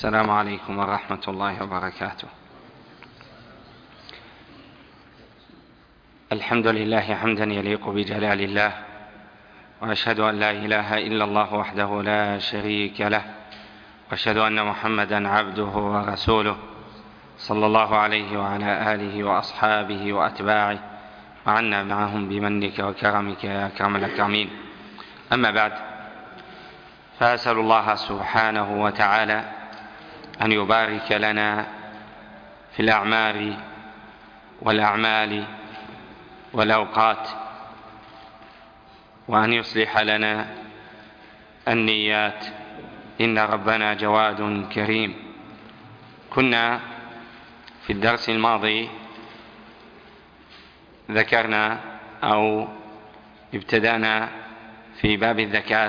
السلام عليكم ورحمة الله وبركاته. الحمد لله حمدا يليق بجلال الله، وأشهد أن لا إله إلا الله وحده لا شريك له، وأشهد أن محمدا عبده ورسوله صلى الله عليه وعلى آله وأصحابه وأتباعه، وعنا معهم بمنك وكرمك يا أكرم الأكرمين. أما بعد، فأسأل الله سبحانه وتعالى أن يبارك لنا في الأعمار والأعمال والأوقات، وأن يصلح لنا النيات، إن ربنا جواد كريم. كنا في الدرس الماضي ذكرنا أو ابتدأنا في باب الزكاة،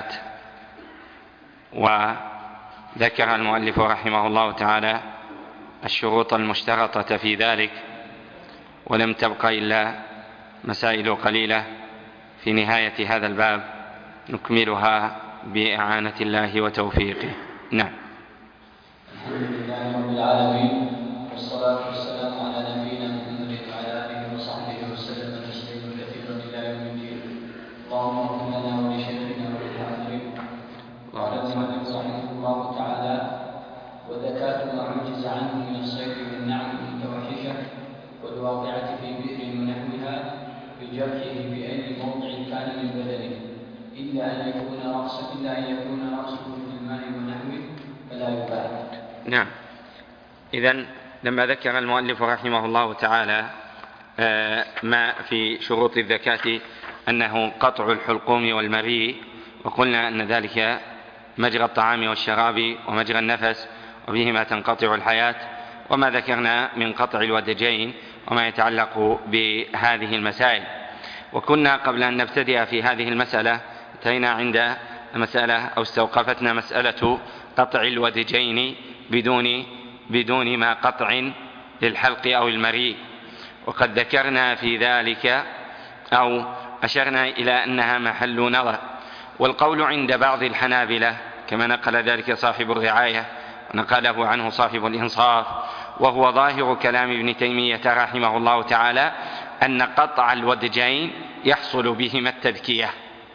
وذكر المؤلف رحمه الله تعالى الشروط المشترطة في ذلك، ولم تبق إلا مسائل قليلة في نهاية هذا الباب نكملها بإعانة الله وتوفيقه. نعم. الحمد لله رب العالمين، والصلاة والسلام على نبينا محمد وعلى آله وصحبه وسلم تسليما كثيرا إلى يوم الدين. اللهم اغفر لنا ولشيخنا وللحاضرين. قال المؤلف رحمه الله تعالى: وزكاة ما عجز عنه من الصيد والنعم المتوحشة والواقعة في بئر ونحوها بجرحه بأي موضع كان من بدنه، إلا أن يكون رأسه في الماء ونحوه فلا يباح. نعم. إذن لما ذكر المؤلف رحمه الله تعالى ما في شروط الزكاة أنه قطع الحلقوم والمريء، وقلنا أن ذلك مجرى الطعام والشراب ومجرى النفس، وبهما تنقطع الحياة، وما ذكرنا من قطع الودجين وما يتعلق بهذه المسائل. وكنا قبل أن نبتدئ في هذه المسألة انتهينا عند مسألة أو استوقفتنا مسألة قطع الودجين بدون ما قطع للحلق أو المريء، وقد ذكرنا في ذلك أو أشرنا إلى أنها محل نظر. والقول عند بعض الحنابلة كما نقل ذلك صاحب الرعاية ونقله عنه صاحب الإنصاف، وهو ظاهر كلام ابن تيمية رحمه الله تعالى، أن قطع الودجين يحصل بهما التذكية،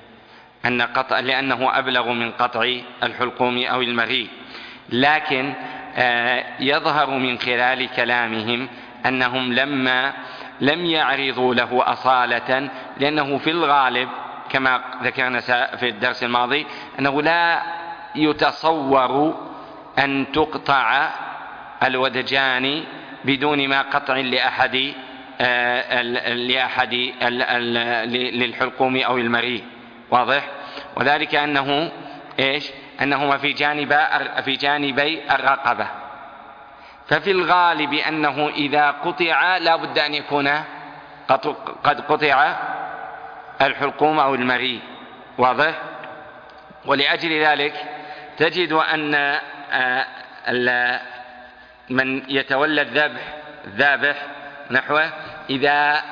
لأنه أبلغ من قطع الحلقوم أو المريء. لكن يظهر من خلال كلامهم أنهم لم يعرضوا له أصالة، لأنه في الغالب كما ذكرنا في الدرس الماضي أنه لا يتصور أن تقطع الودجان بدون ما قطع لأحد للحلقوم أو المريء، واضح؟ وذلك أنهما في جانبي الرقبة، ففي الغالب أنه إذا قطع لا بد أن يكون قد قطع الحلقوم أو المريء، واضح؟ ولأجل ذلك تجد أن من يتولى الذابح نحوه إذا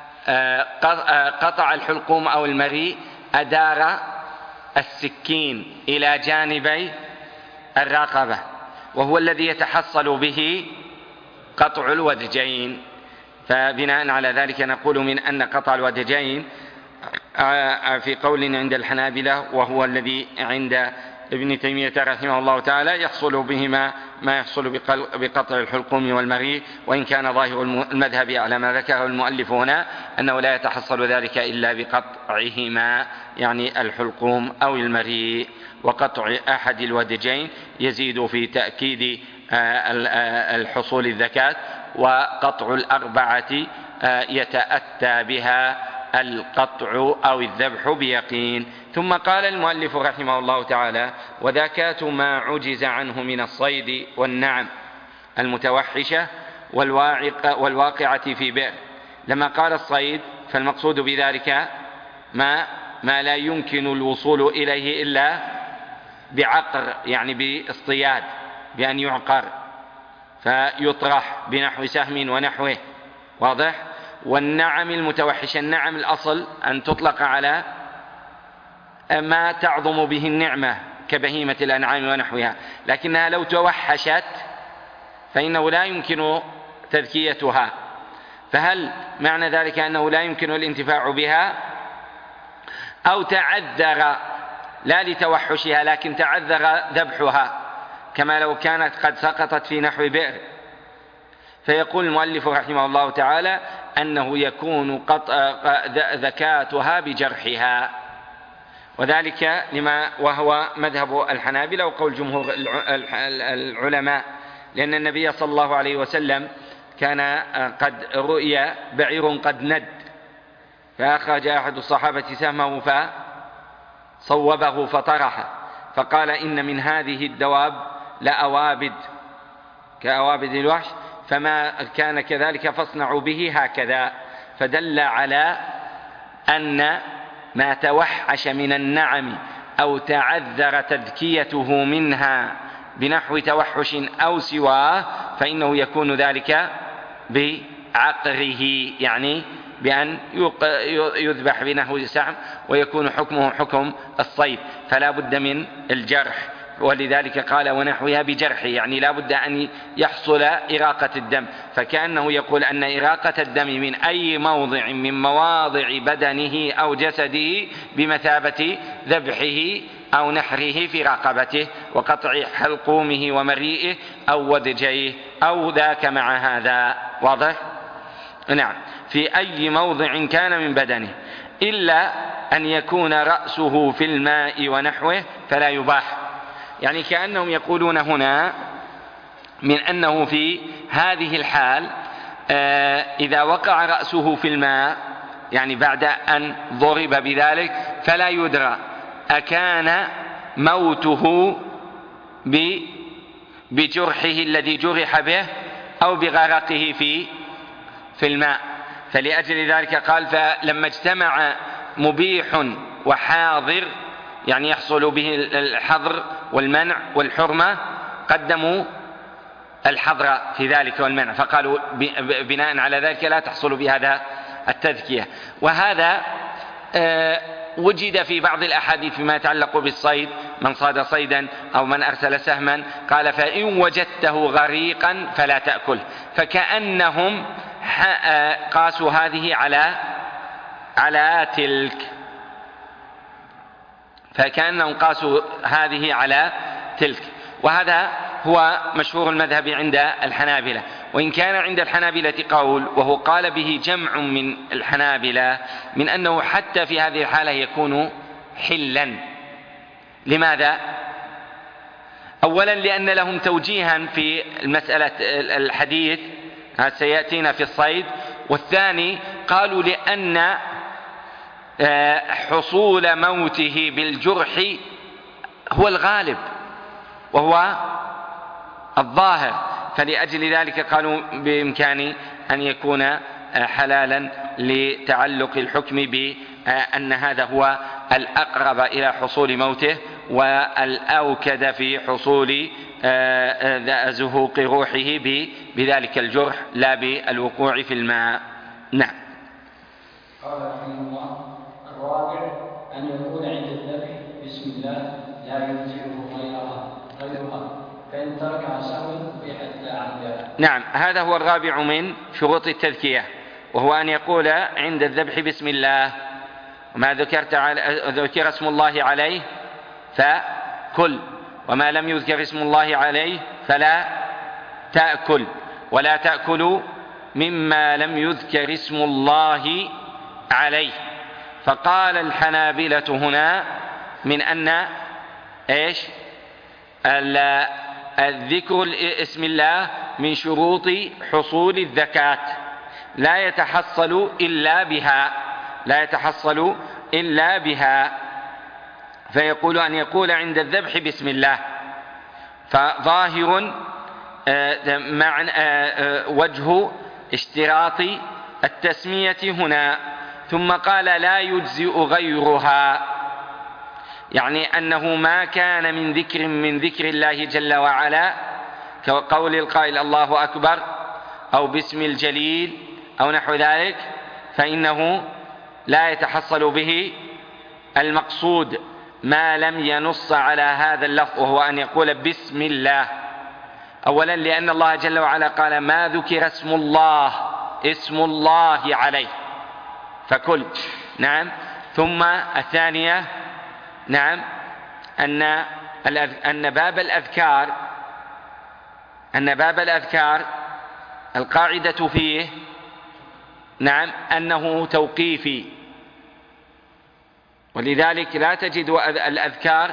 قطع الحلقوم أو المريء أدار السكين إلى جانبي الرقبة، وهو الذي يتحصل به قطع الودجين. فبناء على ذلك نقول من أن قطع الودجين في قول عند الحنابلة وهو الذي عند ابن تيمية رحمه الله تعالى يحصل بهما ما يحصل بقطع الحلقوم والمريء، وإن كان ظاهر المذهب على ما ذكره المؤلف هنا أنه لا يتحصل ذلك إلا بقطعهما، يعني الحلقوم أو المريء. وقطع أحد الودجين يزيد في تأكيد الحصول الزكاة، وقطع الأربعة يتأتى بها القطع أو الذبح بيقين. ثم قال المؤلف رحمه الله تعالى: وزكاة ما عجز عنه من الصيد والنعم المتوحشة والواقعة في بئر. لما قال الصيد فالمقصود بذلك ما لا يمكن الوصول إليه إلا بعقر، يعني باصطياد، بأن يعقر فيطرح بنحو سهم ونحوه، واضح؟ والنعم المتوحشة، النعم الأصل أن تطلق على ما تعظم به النعمة، كبهيمة الأنعام ونحوها، لكنها لو توحشت فإنه لا يمكن تذكيتها. فهل معنى ذلك أنه لا يمكن الانتفاع بها، أو تعذر لا لتوحشها لكن تعذر ذبحها، كما لو كانت قد سقطت في نحو بئر؟ فيقول المؤلف رحمه الله تعالى أنه يكون ذكاتها بجرحها، وذلك لما وهو مذهب الحنابلة وقول جمهور العلماء، لأن النبي صلى الله عليه وسلم كان قد رؤي بعير قد ند، فأخرج أحد الصحابة سهمه فصوبه فطرحه، فقال إن من هذه الدواب لأوابد كأوابد الوحش، فما كان كذلك فاصنعوا به هكذا. فدل على أن ما توحش من النعم أو تعذر تذكيته منها بنحو توحش أو سواه فإنه يكون ذلك بعقره، يعني بأن يذبح بنحو سعم، ويكون حكمه حكم الصيد، فلا بد من الجرح، ولذلك قال ونحوها بجرحه، يعني لا بد أن يحصل إراقة الدم، فكأنه يقول أن إراقة الدم من أي موضع من مواضع بدنه أو جسده بمثابة ذبحه أو نحره في رقبته وقطع حلقومه ومريئه أو ودجيه أو ذاك مع هذا. واضح؟ نعم، في أي موضع كان من بدنه، إلا أن يكون رأسه في الماء ونحوه فلا يباح. يعني كأنهم يقولون هنا من أنه في هذه الحال إذا وقع رأسه في الماء، يعني بعد أن ضرب بذلك، فلا يدرى أكان موته بجرحه الذي جرح به أو بغرقه في الماء. فلأجل ذلك قال فلما اجتمع مبيح وحاضر، يعني يحصل به الحظر والمنع والحرمة، قدموا الحظر في ذلك والمنع، فقالوا بناء على ذلك لا تحصل بهذا التذكية. وهذا وجد في بعض الأحاديث فيما يتعلق بالصيد، من صاد صيدا أو من أرسل سهما قال فإن وجدته غريقا فلا تأكل، فكأنهم قاسوا هذه على تلك، فكأنهم قاسوا هذه على تلك. وهذا هو مشهور المذهب عند الحنابلة، وإن كان عند الحنابلة قول وهو قال به جمع من الحنابلة من أنه حتى في هذه الحالة يكون حلا. لماذا؟ أولا لأن لهم توجيها في المسألة الحديث سيأتينا في الصيد، والثاني قالوا لأن حصول موته بالجرح هو الغالب وهو الظاهر، فلأجل ذلك قالوا بإمكان أن يكون حلالا لتعلق الحكم بأن هذا هو الأقرب إلى حصول موته والأوكد في حصول زهوق روحه بذلك الجرح لا بالوقوع في الماء. نعم. قال رحمه الله: الرابع أن يكون عند الذبح بسم الله لا ينزعه غيرها، فإن تركها سهوا بحتى عمدا. نعم، هذا هو الرابع من شروط التذكية، وهو أن يقول عند الذبح بسم الله، وما ذكر اسم الله عليه فكل، وما لم يذكر اسم الله عليه فلا تأكل، ولا تأكلوا مما لم يذكر اسم الله عليه. فقال الحنابلة هنا من أن الذكر اسم الله من شروط حصول الزكاة لا يتحصل إلا بها، فيقول أن يقول عند الذبح بسم الله، فظاهر وجه اشتراط التسمية هنا. ثم قال لا يجزئ غيرها، يعني أنه ما كان من ذكر الله جل وعلا كقول القائل الله أكبر أو باسم الجليل أو نحو ذلك، فإنه لا يتحصل به المقصود ما لم ينص على هذا اللفظ، وهو أن يقول بسم الله. أولا لأن الله جل وعلا قال ما ذكر اسم الله عليه فكل. نعم. ثم الثانية نعم أن باب الأذكار القاعدة فيه نعم أنه توقيفي، ولذلك لا تجد الأذكار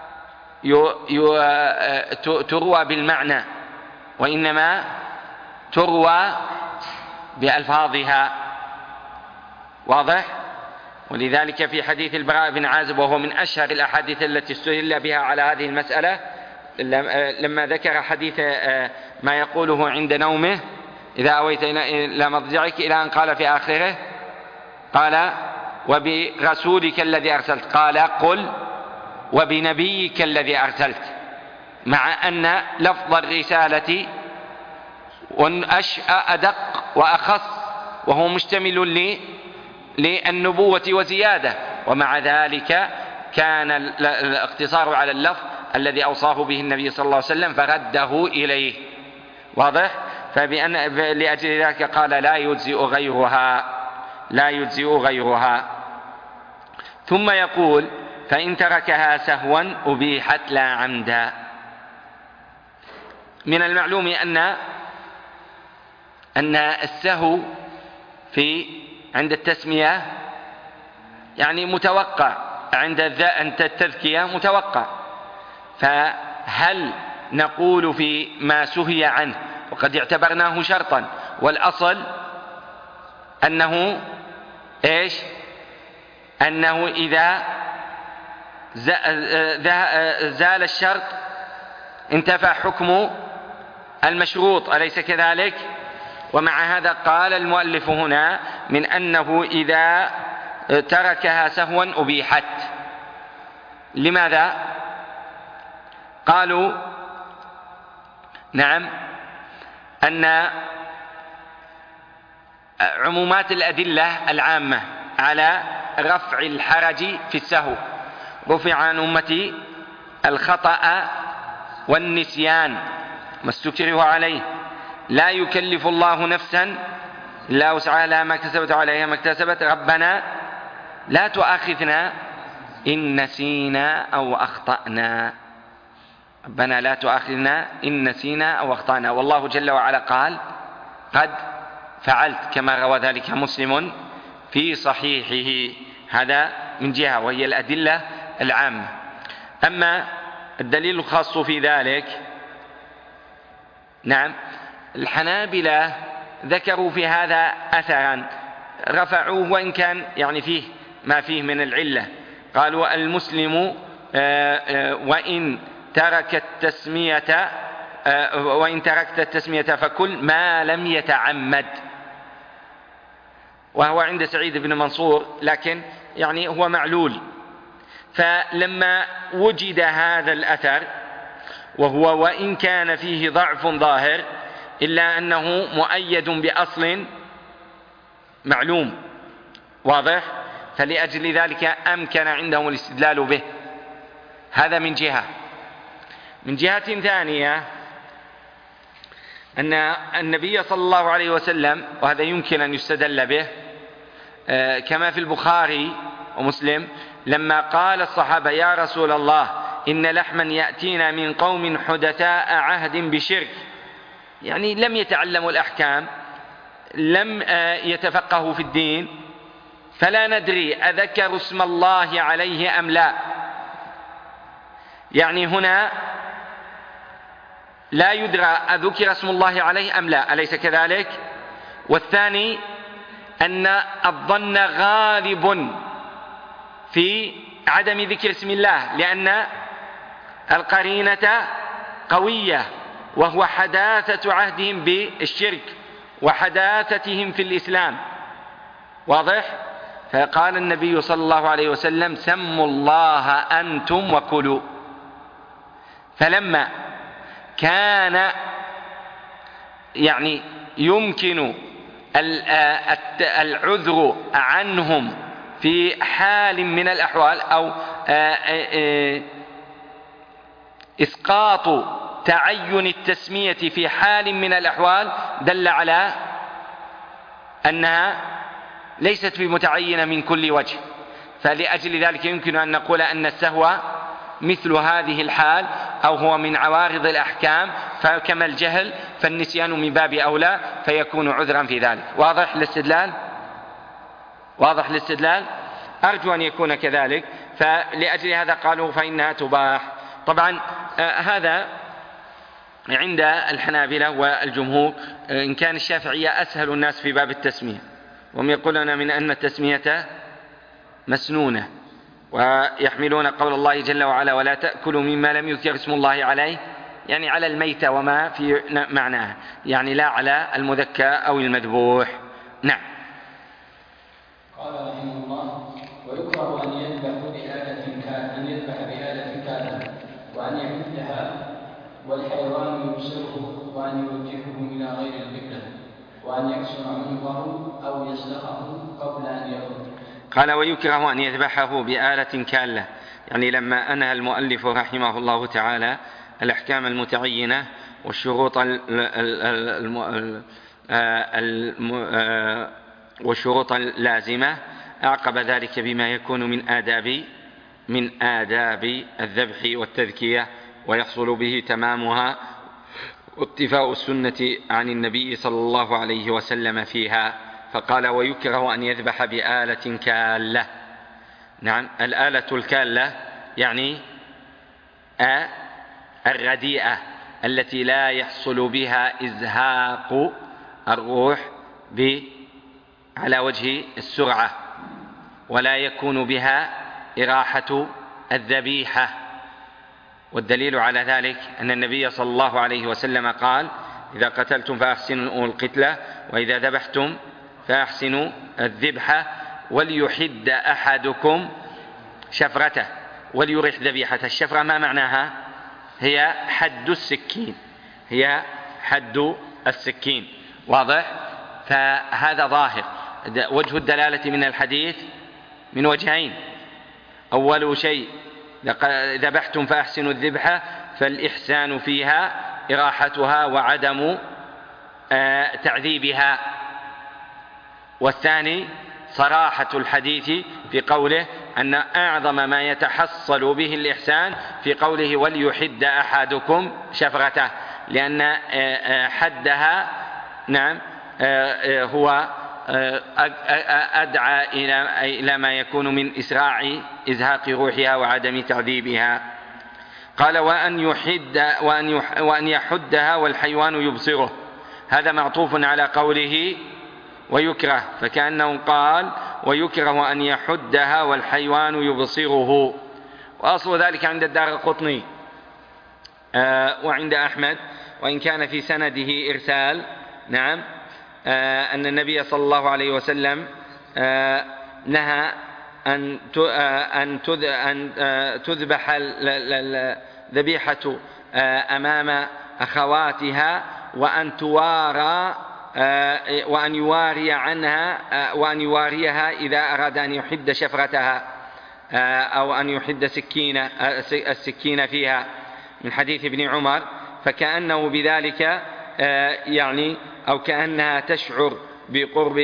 تروى بالمعنى، وإنما تروى بألفاظها. واضح؟ ولذلك في حديث البراء بن عازب، وهو من أشهر الأحاديث التي استدل بها على هذه المسألة، لما ذكر حديث ما يقوله عند نومه إذا أويت إلى مضجعك، إلى أن قال في آخره قال وبرسولك الذي أرسلت، قال قل وبنبيك الذي أرسلت، مع أن لفظ الرسالة أدق وأخص، وهو مشتمل للنبوة وزيادة، ومع ذلك كان الاقتصار على اللفظ الذي أوصاه به النبي صلى الله عليه وسلم فرده إليه. واضح؟ لأجل ذلك قال لا يجزئ غيرها. ثم يقول فإن تركها سهوا أبيحت لا عمدا. من المعلوم أن السهو عند التسمية يعني متوقع، عند التذكية متوقع، فهل نقول في ما سهي عنه وقد اعتبرناه شرطا، والأصل أنه إذا زال الشرط انتفى حكم المشروط، أليس كذلك؟ ومع هذا قال المؤلف هنا من أنه إذا تركها سهوا أبيحت. لماذا؟ قالوا نعم أن عمومات الأدلة العامة على رفع الحرج في السهو، رفع عن أمتي الخطأ والنسيان ما استكره عليه، لا يكلف الله نفسا إلا وسعها لها ما كسبت وعليها ما اكتسبت، ربنا لا تؤاخذنا إن نسينا أو أخطأنا، ربنا لا تؤاخذنا إن نسينا أو أخطأنا. والله جل وعلا قال قد فعلت، كما روى ذلك مسلم في صحيحه. هذا من جهة، وهي الأدلة العامة. أما الدليل الخاص في ذلك، نعم، الحنابلة ذكروا في هذا أثرا رفعوه، وإن كان يعني فيه ما فيه من العلة. قالوا المسلم وإن تركت التسمية فكل ما لم يتعمد، وهو عند سعيد بن منصور، لكن يعني هو معلول. فلما وجد هذا الأثر، وهو وإن كان فيه ضعف ظاهر إلا أنه مؤيد بأصل معلوم واضح، فلأجل ذلك أمكن عندهم الاستدلال به. هذا من جهة. من جهة ثانية أن النبي صلى الله عليه وسلم، وهذا يمكن أن يستدل به كما في البخاري ومسلم، لما قال الصحابة يا رسول الله إن لحما يأتينا من قوم حدثاء عهد بشرك، يعني لم يتعلموا الأحكام، لم يتفقهوا في الدين، فلا ندري أذكروا اسم الله عليه أم لا. يعني هنا لا يدرى أذكر اسم الله عليه أم لا، أليس كذلك؟ والثاني أن الظن غالب في عدم ذكر اسم الله، لأن القرينة قوية، وهو حداثة عهدهم بالشرك وحداثتهم في الإسلام. واضح؟ فقال النبي صلى الله عليه وسلم سموا الله أنتم وكلوا. فلما كان يعني يمكن العذر عنهم في حال من الأحوال، أو إسقاط تعين التسمية في حال من الأحوال دل على أنها ليست بمتعينة من كل وجه. فلأجل ذلك يمكن أن نقول أن السهو مثل هذه الحال، أو هو من عوارض الأحكام، فكما الجهل فالنسيان من باب أولى فيكون عذرا في ذلك. واضح الاستدلال؟ واضح الاستدلال؟ أرجو أن يكون كذلك. فلأجل هذا قالوا فإنها تباح. طبعا هذا عند الحنابلة والجمهور، إن كان الشافعية أسهل الناس في باب التسمية، وهم يقولون من أن التسمية مسنونة، ويحملون قول الله جل وعلا ولا تأكلوا مما لم يذكر اسم الله عليه، يعني على الميتة وما في معناها، يعني لا على المذكى أو المذبوح. نعم. قال رحمه الله: ويكره أن يذبح بآلة كاذبة وأن يمدها والحيوان يبصره وأن يوجهه إلى غير القبلة وأن يكسر عنقه أو يسلخه قبل أن يأكل. قال ويكره أن يذبحه بآلة كالة، يعني لما أنهى المؤلف رحمه الله تعالى الأحكام المتعينة والشروط اللازمة، أعقب ذلك بما يكون من آداب الذبح والتذكية، ويحصل به تمامها واتفاء السنة عن النبي صلى الله عليه وسلم فيها. فقال ويكره أن يذبح بآلة كالة. نعم، الآلة الكالة يعني الرديئة التي لا يحصل بها إزهاق الروح على وجه السرعة، ولا يكون بها إراحة الذبيحة. والدليل على ذلك أن النبي صلى الله عليه وسلم قال إذا قتلتم فأحسنوا القتلة، وإذا ذبحتم فأحسنوا الذبحة، وليحد أحدكم شفرته وليرح ذبيحته. الشفرة ما معناها؟ هي حد السكين، هي حد السكين. واضح؟ فهذا ظاهر وجه الدلالة من الحديث من وجهين: أول شيء ذبحتم فأحسنوا الذبحة، فالإحسان فيها إراحتها وعدم تعذيبها. والثاني صراحة الحديث في قوله أن أعظم ما يتحصل به الإحسان في قوله وليحد أحدكم شفرته، لأن حدها نعم هو أدعى إلى ما يكون من إسراع إزهاق روحها وعدم تعذيبها. قال وأن يحدها والحيوان يبصره، هذا معطوف على قوله ويكره، فكأنه قال ويكره أن يحدها والحيوان يبصره. وأصل ذلك عند الدارقطني وعند أحمد، وإن كان في سنده إرسال. نعم، أن النبي صلى الله عليه وسلم نهى أن تذبح الذبيحة أمام أخواتها، وأن يواري عنها وأن يواريها إذا أراد أن يحد شفرتها أو أن يحد السكين فيها، من حديث ابن عمر. فكأنه بذلك يعني أو كأنها تشعر بقرب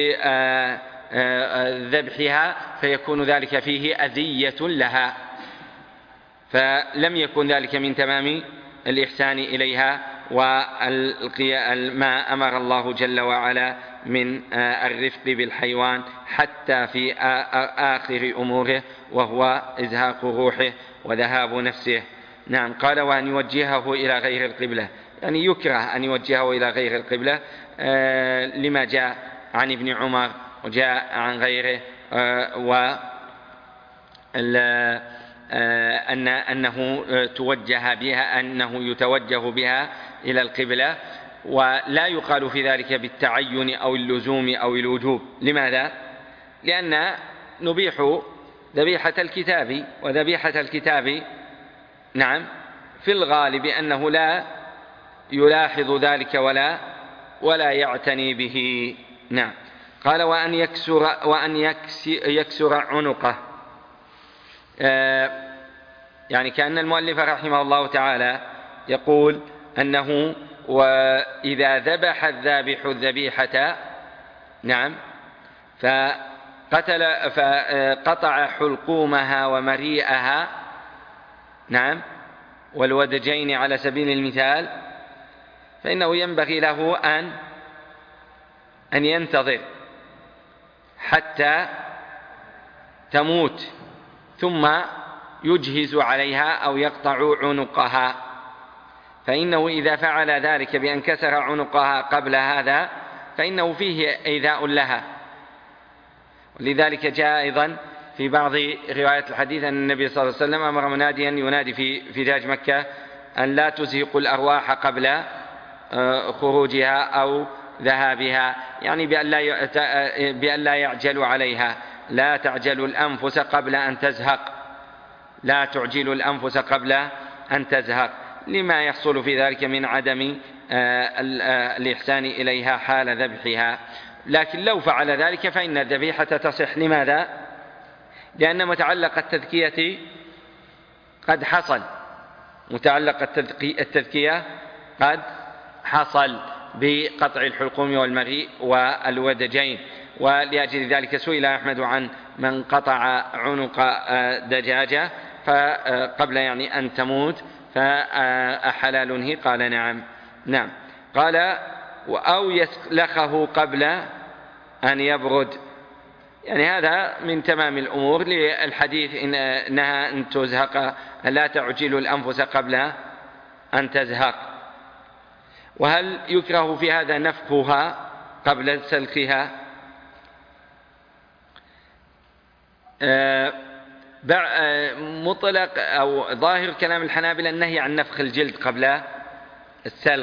ذبحها، فيكون ذلك فيه أذية لها، فلم يكن ذلك من تمام الإحسان إليها وما أمر الله جل وعلا من الرفق بالحيوان حتى في آخر أموره، وهو إزهاق روحه وذهاب نفسه. نعم. قال وأن يوجهه إلى غير القبلة، يعني يكره أن يوجهه إلى غير القبلة لما جاء عن ابن عمر وجاء عن غيره، أنه توجه بها، أنه يتوجه بها إلى القبلة، ولا يقال في ذلك بالتعين أو اللزوم أو الوجوب. لماذا؟ لأن نبيح ذبيحة الكتاب، وذبيحة الكتاب نعم في الغالب أنه لا يلاحظ ذلك ولا يعتني به. نعم. قال وأن يكسر عنقه. يعني كأن المؤلف رحمه الله تعالى يقول أنه وإذا ذبح الذابح الذبيحة، نعم، فقطع حلقومها ومريئها، نعم، والودجين على سبيل المثال، فإنه ينبغي له أن ينتظر حتى تموت ثم يجهز عليها أو يقطع عنقها، فإنه إذا فعل ذلك بأن كسر عنقها قبل هذا فإنه فيه إيذاء لها. ولذلك جاء أيضا في بعض روايات الحديث أن النبي صلى الله عليه وسلم أمر مناديا ينادي في فجاج مكة أن لا تزهقوا الأرواح قبل خروجها أو ذهابها، يعني بأن لا يعجلوا عليها. لا تعجلوا الأنفس قبل أن تزهق، لا تعجلوا الأنفس قبل أن تزهق، لما يحصل في ذلك من عدم الإحسان إليها حال ذبحها. لكن لو فعل ذلك فإن الذبيحة تصح. لماذا؟ لأن متعلق التذكية قد حصل، متعلق التذكية قد حصل بقطع الحلقوم والمريء والودجين. ولأجل ذلك سئل أحمد عن من قطع عنق دجاجة فقبل يعني أن تموت فأحلال هي؟ قال نعم. نعم. قال أو يسلخه قبل أن يبرد، يعني هذا من تمام الأمور للحديث إنها أن تزهق، لا تعجل الأنفس قبل أن تزهق. وهل يكره في هذا نفخها قبل سلخها؟ مطلق أو ظاهر كلام الحنابلة النهي عن نفخ الجلد قبل السلخ،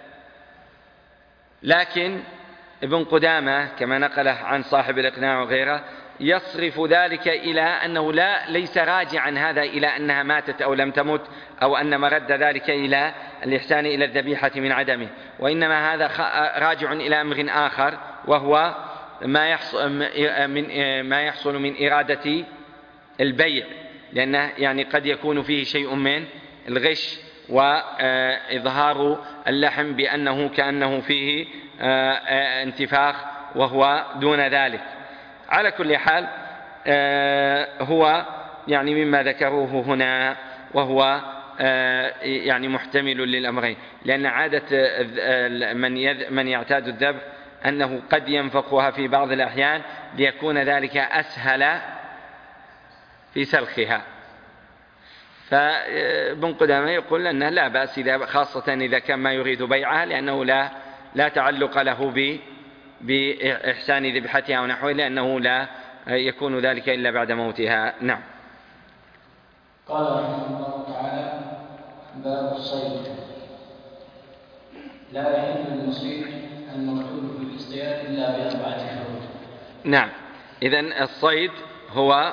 لكن ابن قدامة كما نقله عن صاحب الإقناع وغيره يصرف ذلك إلى أنه ليس راجعا هذا إلى أنها ماتت أو لم تمت، أو أن مرد ذلك إلى الإحسان إلى الذبيحة من عدمه، وإنما هذا راجع إلى أمر آخر، وهو ما يحصل من إرادة البيع، لأنه يعني قد يكون فيه شيء من الغش وإظهار اللحم بأنه كأنه فيه انتفاخ وهو دون ذلك. على كل حال هو يعني مما ذكروه هنا، وهو يعني محتمل للأمرين، لأن عادة من يعتاد الذبح أنه قد ينفخها في بعض الأحيان ليكون ذلك أسهل في سلخها. فابن قدامة يقول أنه لا بأس خاصة إذا كان ما يريد بيعها، لأنه لا تعلق له بإحسان ذبحتها ونحوه، لأنه لا يكون ذلك إلا بعد موتها. نعم. قال رحمه الله تعالى: باب الصيد. لا يحل للمصيد المقتول في الاصطياد إلا بأربعة شروط. نعم. إذن الصيد هو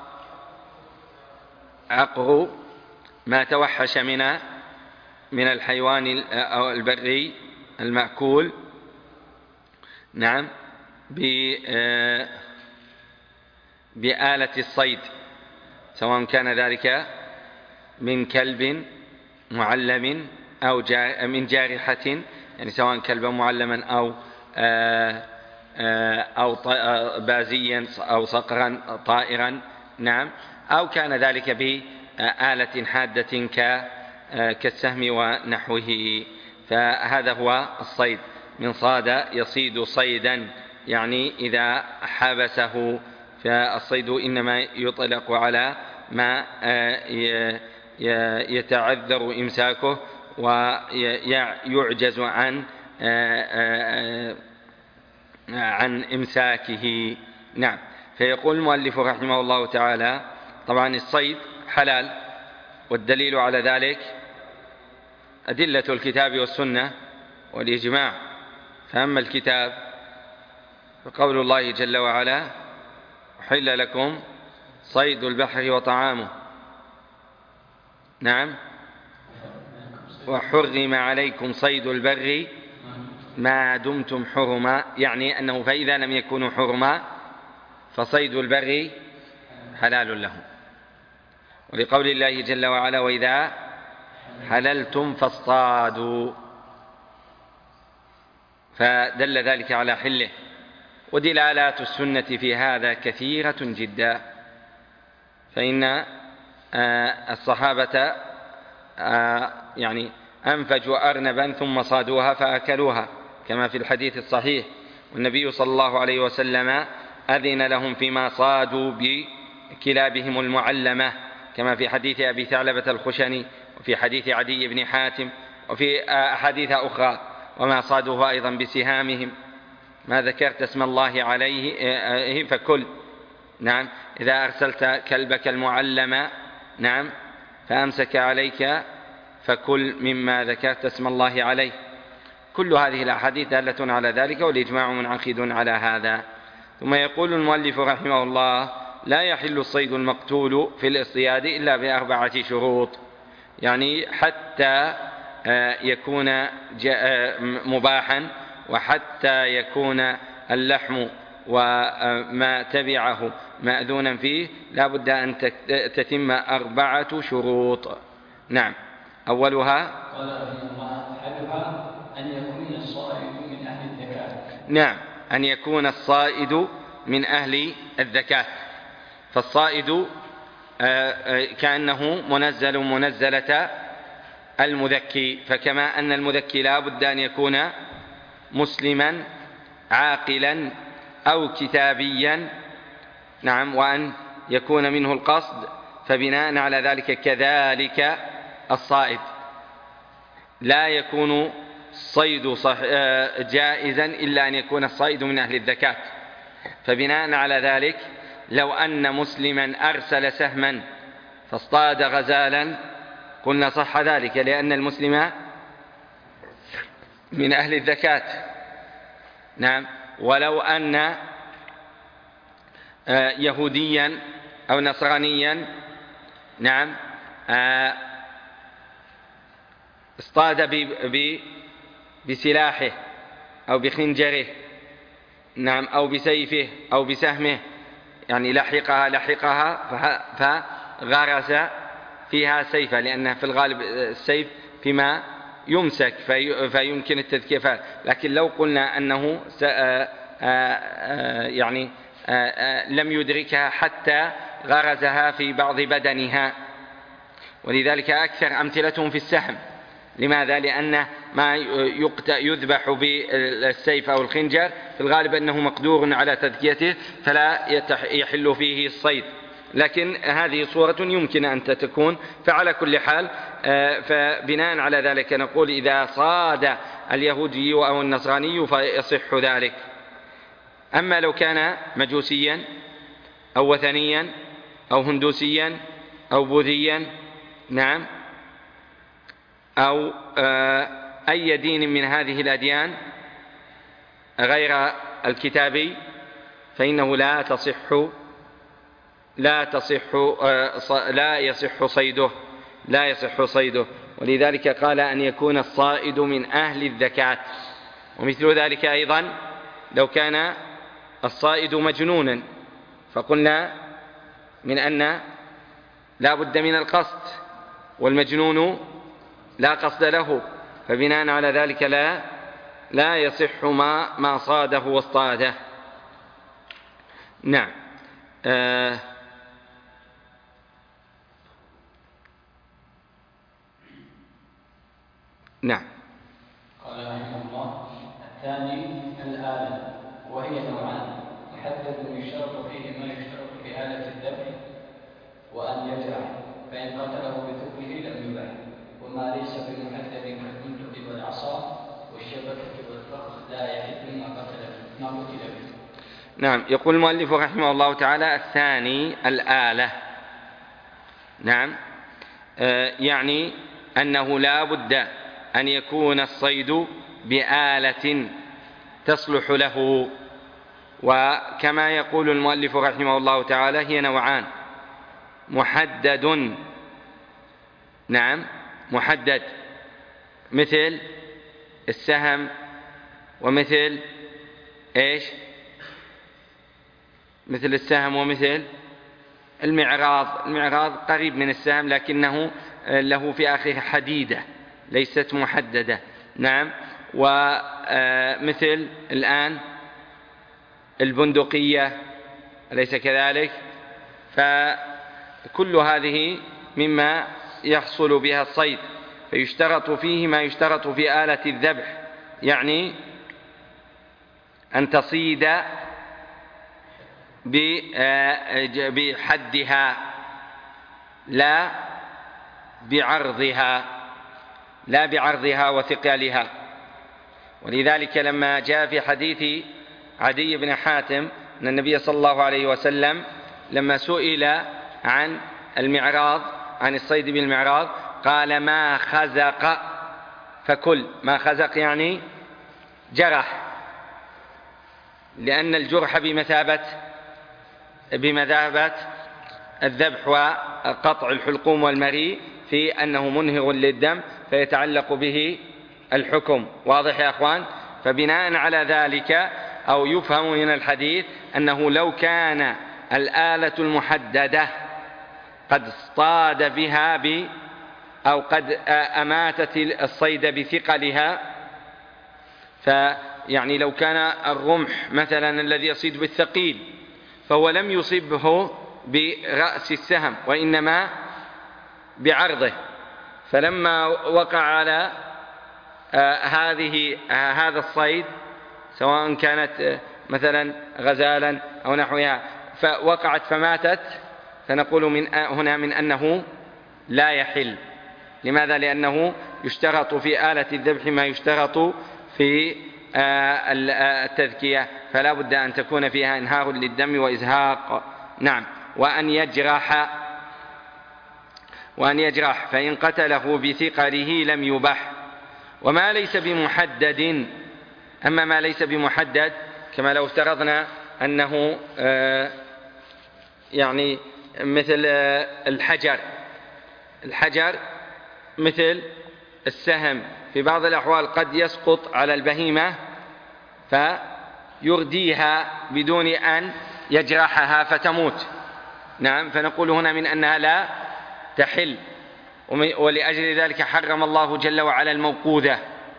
عقر ما توحش من الحيوان أو البري المأكول، نعم، بآلة الصيد، سواء كان ذلك من كلب معلم أو من جارحة، يعني سواء كلبا معلما أو بازيا أو صقرا طائرا، نعم، أو كان ذلك بآلة حادة كالسهم ونحوه. فهذا هو الصيد. من صاد يصيد صيدا، يعني إذا حبسه. فالصيد إنما يطلق على ما يتعذر إمساكه ويعجز عن إمساكه. نعم. فيقول المؤلف رحمه الله تعالى: طبعا الصيد حلال، والدليل على ذلك أدلة الكتاب والسنة والإجماع. فأما الكتاب فقول الله جل وعلا: أحل لكم صيد البحر وطعامه، نعم، وحرم عليكم صيد البر ما دمتم حرما، يعني أنه فإذا لم يكونوا حرما فصيد البر حلال لهم. ولقول الله جل وعلا: وإذا حللتم فاصطادوا، فدل ذلك على حله. ودلالات السنة في هذا كثيرة جدا، فإن الصحابة يعني أنفجوا أرنبا ثم صادوها فأكلوها كما في الحديث الصحيح، والنبي صلى الله عليه وسلم أذن لهم فيما صادوا بكلابهم المعلمة كما في حديث أبي ثعلبة الخشني، وفي حديث عدي بن حاتم، وفي أحاديث أخرى: وما صادوه أيضا بسهامهم، ما ذكرت اسم الله عليه فكل. نعم، إذا أرسلت كلبك المعلم نعم فأمسك عليك فكل مما ذكرت اسم الله عليه. كل هذه الأحاديث دالة على ذلك، والإجماع منعقد على هذا. ثم يقول المؤلف رحمه الله: لا يحل الصيد المقتول في الاصطياد إلا ب4 شروط، يعني حتى يكون مباحا، وحتى يكون اللحم وما تبعه مأذونا فيه، لا بد أن تتم 4 شروط. نعم، أولها أن يكون الصائد من أهل الزكاة. نعم، أن يكون الصائد من أهل الزكاة. فالصائد كأنه منزلة المذكي، فكما أن المذكي لا بد أن يكون مسلما عاقلا أو كتابيا، نعم، وأن يكون منه القصد، فبناء على ذلك كذلك الصائد لا يكون الصيد جائزا إلا أن يكون الصائد من أهل الزكاة. فبناء على ذلك لو أن مسلما أرسل سهما فاصطاد غزالا قلنا صح ذلك، لأن المسلم من أهل الزكاة. نعم، ولو أن يهوديا أو نصرانيا نعم اصطاد بسلاحه أو بخنجره نعم أو بسيفه أو بسهمه، يعني لحقها فغرس فيها سيفا، لأن في الغالب السيف فيما يمسك فيمكن التذكير. لكن لو قلنا أنه يعني لم يدركها حتى غرزها في بعض بدنها، ولذلك أكثر أمثلتهم في السهم. لماذا؟ لأن ما يذبح بالسيف أو الخنجر في الغالب أنه مقدور على تذكيته فلا يحل فيه الصيد، لكن هذه صورة يمكن أن تكون. فعلى كل حال فبناء على ذلك نقول إذا صاد اليهودي أو النصراني فيصح ذلك. أما لو كان مجوسيا أو وثنيا أو هندوسيا أو بوذيا نعم أو أي دين من هذه الأديان غير الكتابي فإنه لا يصح صيده. ولذلك قال أن يكون الصائد من أهل الزكاة. ومثل ذلك أيضا لو كان الصائد مجنونا فقلنا من أن لا بد من القصد، والمجنون لا قصد له، فبناء على ذلك لا يصح ما صاده واصطاده. نعم. نعم. قال رحمه الله: الثاني الآلة، وهي نوعان: محدد يشترط فيه ما يشترط في آلة الذبح، وأن يجرح، فإن قتله بثقله لم يباح، وما ليس بمحدد كالبندق والعصا والشبكة والفخ لا يحل ما قتل به. نعم. يقول المؤلف رحمه الله تعالى: الثاني الآلة. نعم، يعني أنه لا بد أن يكون الصيد بآلة تصلح له. وكما يقول المؤلف رحمه الله تعالى هي نوعان: محدد، نعم محدد مثل السهم ومثل إيش؟ مثل السهم ومثل المعراض قريب من السهم لكنه له في آخره حديدة ليست محددة. نعم. ومثل الآن البندقية أليس كذلك؟ فكل هذه مما يحصل بها الصيد، فيشترط فيه ما يشترط في آلة الذبح، يعني أن تصيد بحدها لا بعرضها وثقلها. ولذلك لما جاء في حديث عدي بن حاتم أن النبي صلى الله عليه وسلم لما سئل عن المعراض، عن الصيد بالمعراض، قال ما خزق فكل. ما خزق يعني جرح، لأن الجرح بمثابة الذبح وقطع الحلقوم والمريء في أنه منهر للدم فيتعلق به الحكم. واضح يا أخوان؟ فبناء على ذلك أو يفهم من الحديث أنه لو كان الآلة المحددة قد اصطاد بها أو قد أماتت الصيد بثقلها، فيعني لو كان الرمح مثلا الذي يصيد بالثقيل فهو لم يصبه برأس السهم وإنما بعرضه، فلما وقع على هذا الصيد سواء كانت مثلا غزالا أو نحوها فوقعت فماتت، فنقول هنا من أنه لا يحل. لماذا؟ لأنه يشترط في آلة الذبح ما يشترط في التذكية، فلا بد أن تكون فيها إنهار للدم وإزهاق. نعم. وأن يجرح فإن قتله بثقله لم يبح. وما ليس بمحدد، أما ما ليس بمحدد كما لو افترضنا أنه يعني مثل الحجر مثل السهم في بعض الأحوال قد يسقط على البهيمة فيرديها بدون أن يجرحها فتموت. نعم. فنقول هنا من أنها لا تحل، ولأجل ذلك حرم الله جل وعلا الموقوذة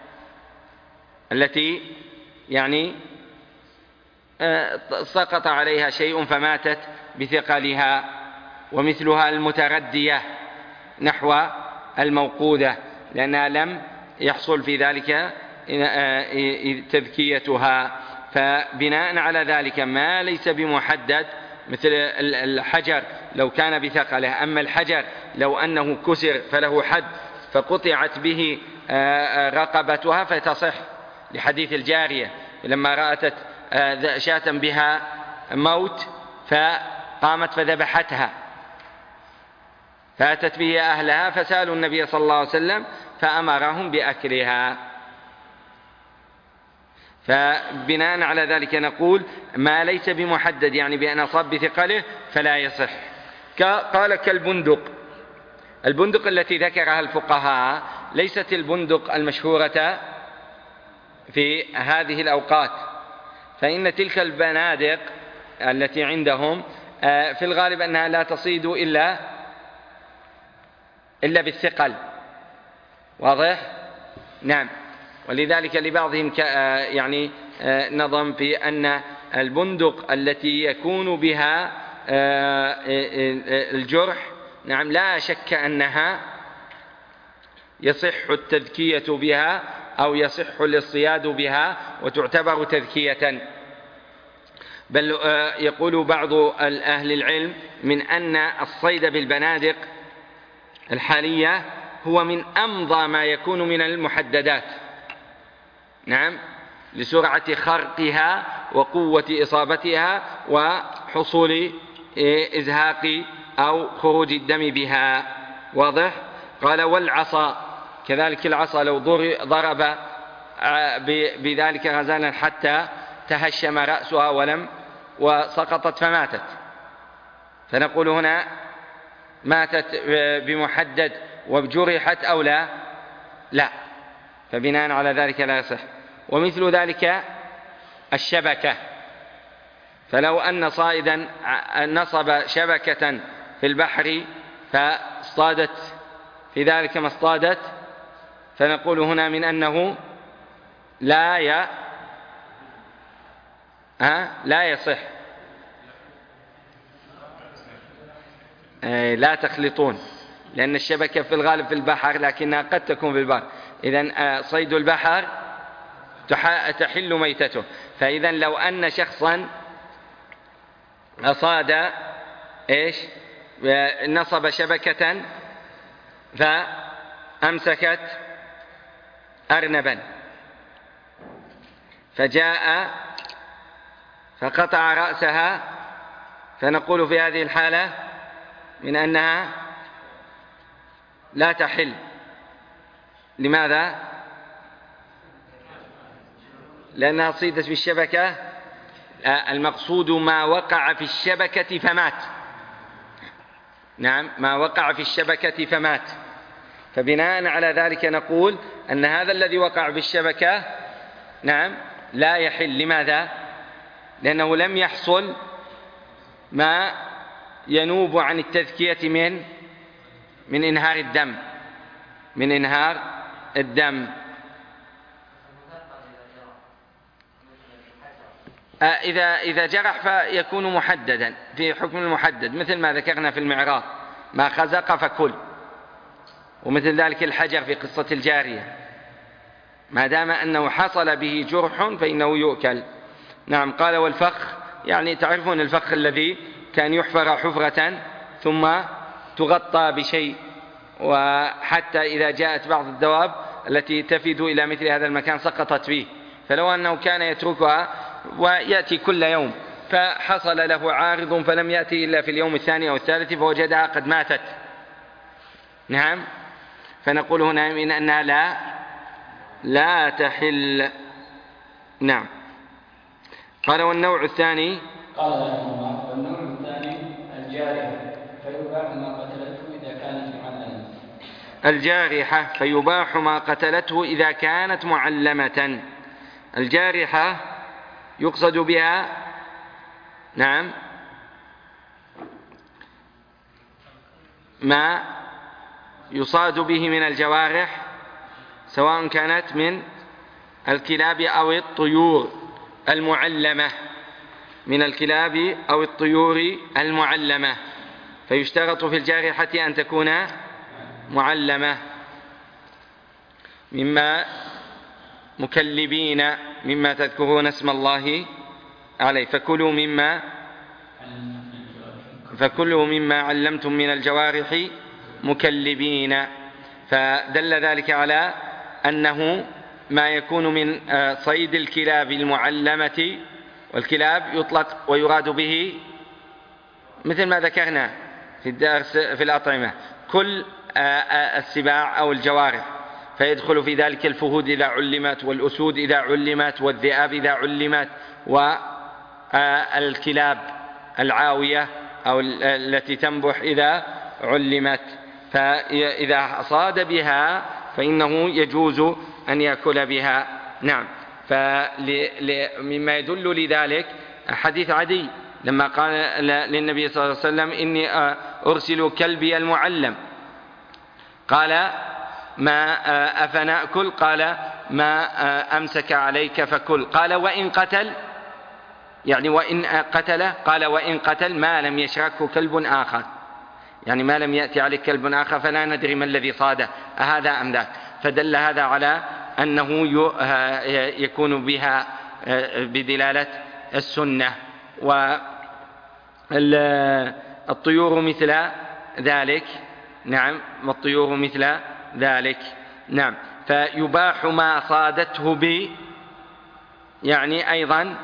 التي يعني سقط عليها شيء فماتت بثقلها، ومثلها المتردية نحو الموقوذة لأنها لم يحصل في ذلك تذكيتها. فبناء على ذلك ما ليس بمحدد مثل الحجر لو كان بثقله، أما الحجر لو أنه كسر فله حد فقطعت به رقبتها فتصح، لحديث الجارية لما رأت شاة بها موت فقامت فذبحتها فأتت به أهلها فسألوا النبي صلى الله عليه وسلم فأمرهم بأكلها. فبناء على ذلك نقول ما ليس بمحدد يعني بأن أصاب بثقله فلا يصح. قال البندق التي ذكرها الفقهاء ليست البندق المشهورة في هذه الأوقات، فإن تلك البنادق التي عندهم في الغالب أنها لا تصيد إلا بالثقل. واضح؟ نعم. ولذلك لبعضهم يعني نظم في أن البندق التي يكون بها الجرح نعم لا شك أنها يصح التذكية بها أو يصح الاصطياد بها وتعتبر تذكية. بل يقول بعض أهل العلم من أن الصيد بالبنادق الحالية هو من أمضى ما يكون من المحددات. نعم. لسرعة خرقها وقوة إصابتها وحصول إزهاق أو خروج الدم بها. واضح؟ قال والعصا كذلك، العصا لو ضرب بذلك غزالا حتى تهشم رأسها وسقطت فماتت، فنقول هنا ماتت بمحدد وجرحت أو لا، فبناء على ذلك لا يصح. ومثل ذلك الشبكة، فلو أن صائدا نصب شبكة في البحر فاصطادت في ذلك ما اصطادت، فنقول هنا من أنه لا يصح. لا تخلطون، لأن الشبكة في الغالب في البحر لكنها قد تكون في البر. إذن صيد البحر تحل ميتته. فإذا لو أن شخصا أصاد نصب شبكة فأمسكت أرنبا فجاء فقطع رأسها، فنقول في هذه الحالة من أنها لا تحل. لماذا؟ لأنها صيدت بالشبكة. المقصود ما وقع في الشبكة فمات. نعم، ما وقع في الشبكة فمات. فبناء على ذلك نقول أن هذا الذي وقع في الشبكة نعم لا يحل. لماذا؟ لأنه لم يحصل ما ينوب عن التذكية من إنهار الدم، من إنهار الدم. إذا جرح فيكون محددا في حكم المحدد، مثل ما ذكرنا في المعراض: ما خزق فكل. ومثل ذلك الحجر في قصة الجارية، ما دام أنه حصل به جرح فإنه يؤكل. نعم. قال: والفخ، يعني تعرفون الفخ الذي كان يحفر حفرة ثم تغطى بشيء، وحتى إذا جاءت بعض الدواب التي تفد إلى مثل هذا المكان سقطت فيه، فلو أنه كان يتركها ويأتي كل يوم فحصل له عارض فلم يأتي إلا في اليوم الثاني أو الثالث فوجدها قد ماتت. نعم. فنقول هنا من أنها لا تحل. نعم. قال: والنوع الثاني. قال رحمه: والنوع الثاني الجارحة، فيباح ما قتلته إذا كانت معلمة. الجارحة فيباح ما قتلته إذا كانت معلمة. الجارحة يقصد بها نعم ما يصاد به من الجوارح، سواء كانت من الكلاب أو الطيور المعلمة، من الكلاب أو الطيور المعلمة. فيشترط في الجارحة أن تكون معلمة، مما مكلبين، مما تذكرون اسم الله عليه. فكلوا مما علمتم من الجوارح مكلبين. فدل ذلك على أنه ما يكون من صيد الكلاب المعلمة، والكلاب يطلق ويراد به مثل ما ذكرنا في الدرس في الأطعمة كل السباع أو الجوارح، فيدخل في ذلك الفهود إذا علمت، والأسود إذا علمت، والذئاب إذا علمت، والكلاب العاوية أو التي تنبح إذا علمت. فإذا صاد بها فإنه يجوز أن يأكل بها. نعم. مما يدل لذلك حديث عدي لما قال للنبي صلى الله عليه وسلم: إني أرسل كلبي المعلم. قال: ما أفنأكل؟ قال: ما أمسك عليك فكل. قال: وإن قتل؟ يعني وإن قتل؟ قال: وإن قتل ما لم يشركه كلب آخر، يعني ما لم يأتي عليك كلب آخر فلا ندري ما الذي صاده، هذا أم ذاك. فدل هذا على أنه يكون بها بدلالة السنة. والطيور مثل ذلك. نعم. والطيور مثل ذلك. نعم. فيباح ما صادته يعني أيضا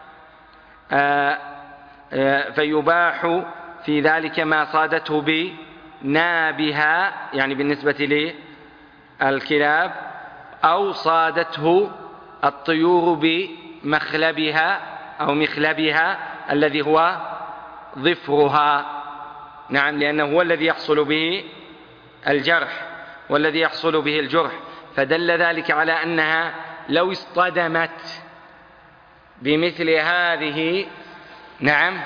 فيباح في ذلك ما صادته بنابها، يعني بالنسبة للكلاب، أو صادته الطيور بمخلبها أو مخلبها الذي هو ظفرها. نعم. لأنه هو الذي يحصل به الجرح والذي يحصل به الجرح، فدل ذلك على أنها لو اصطدمت بمثل هذه، نعم،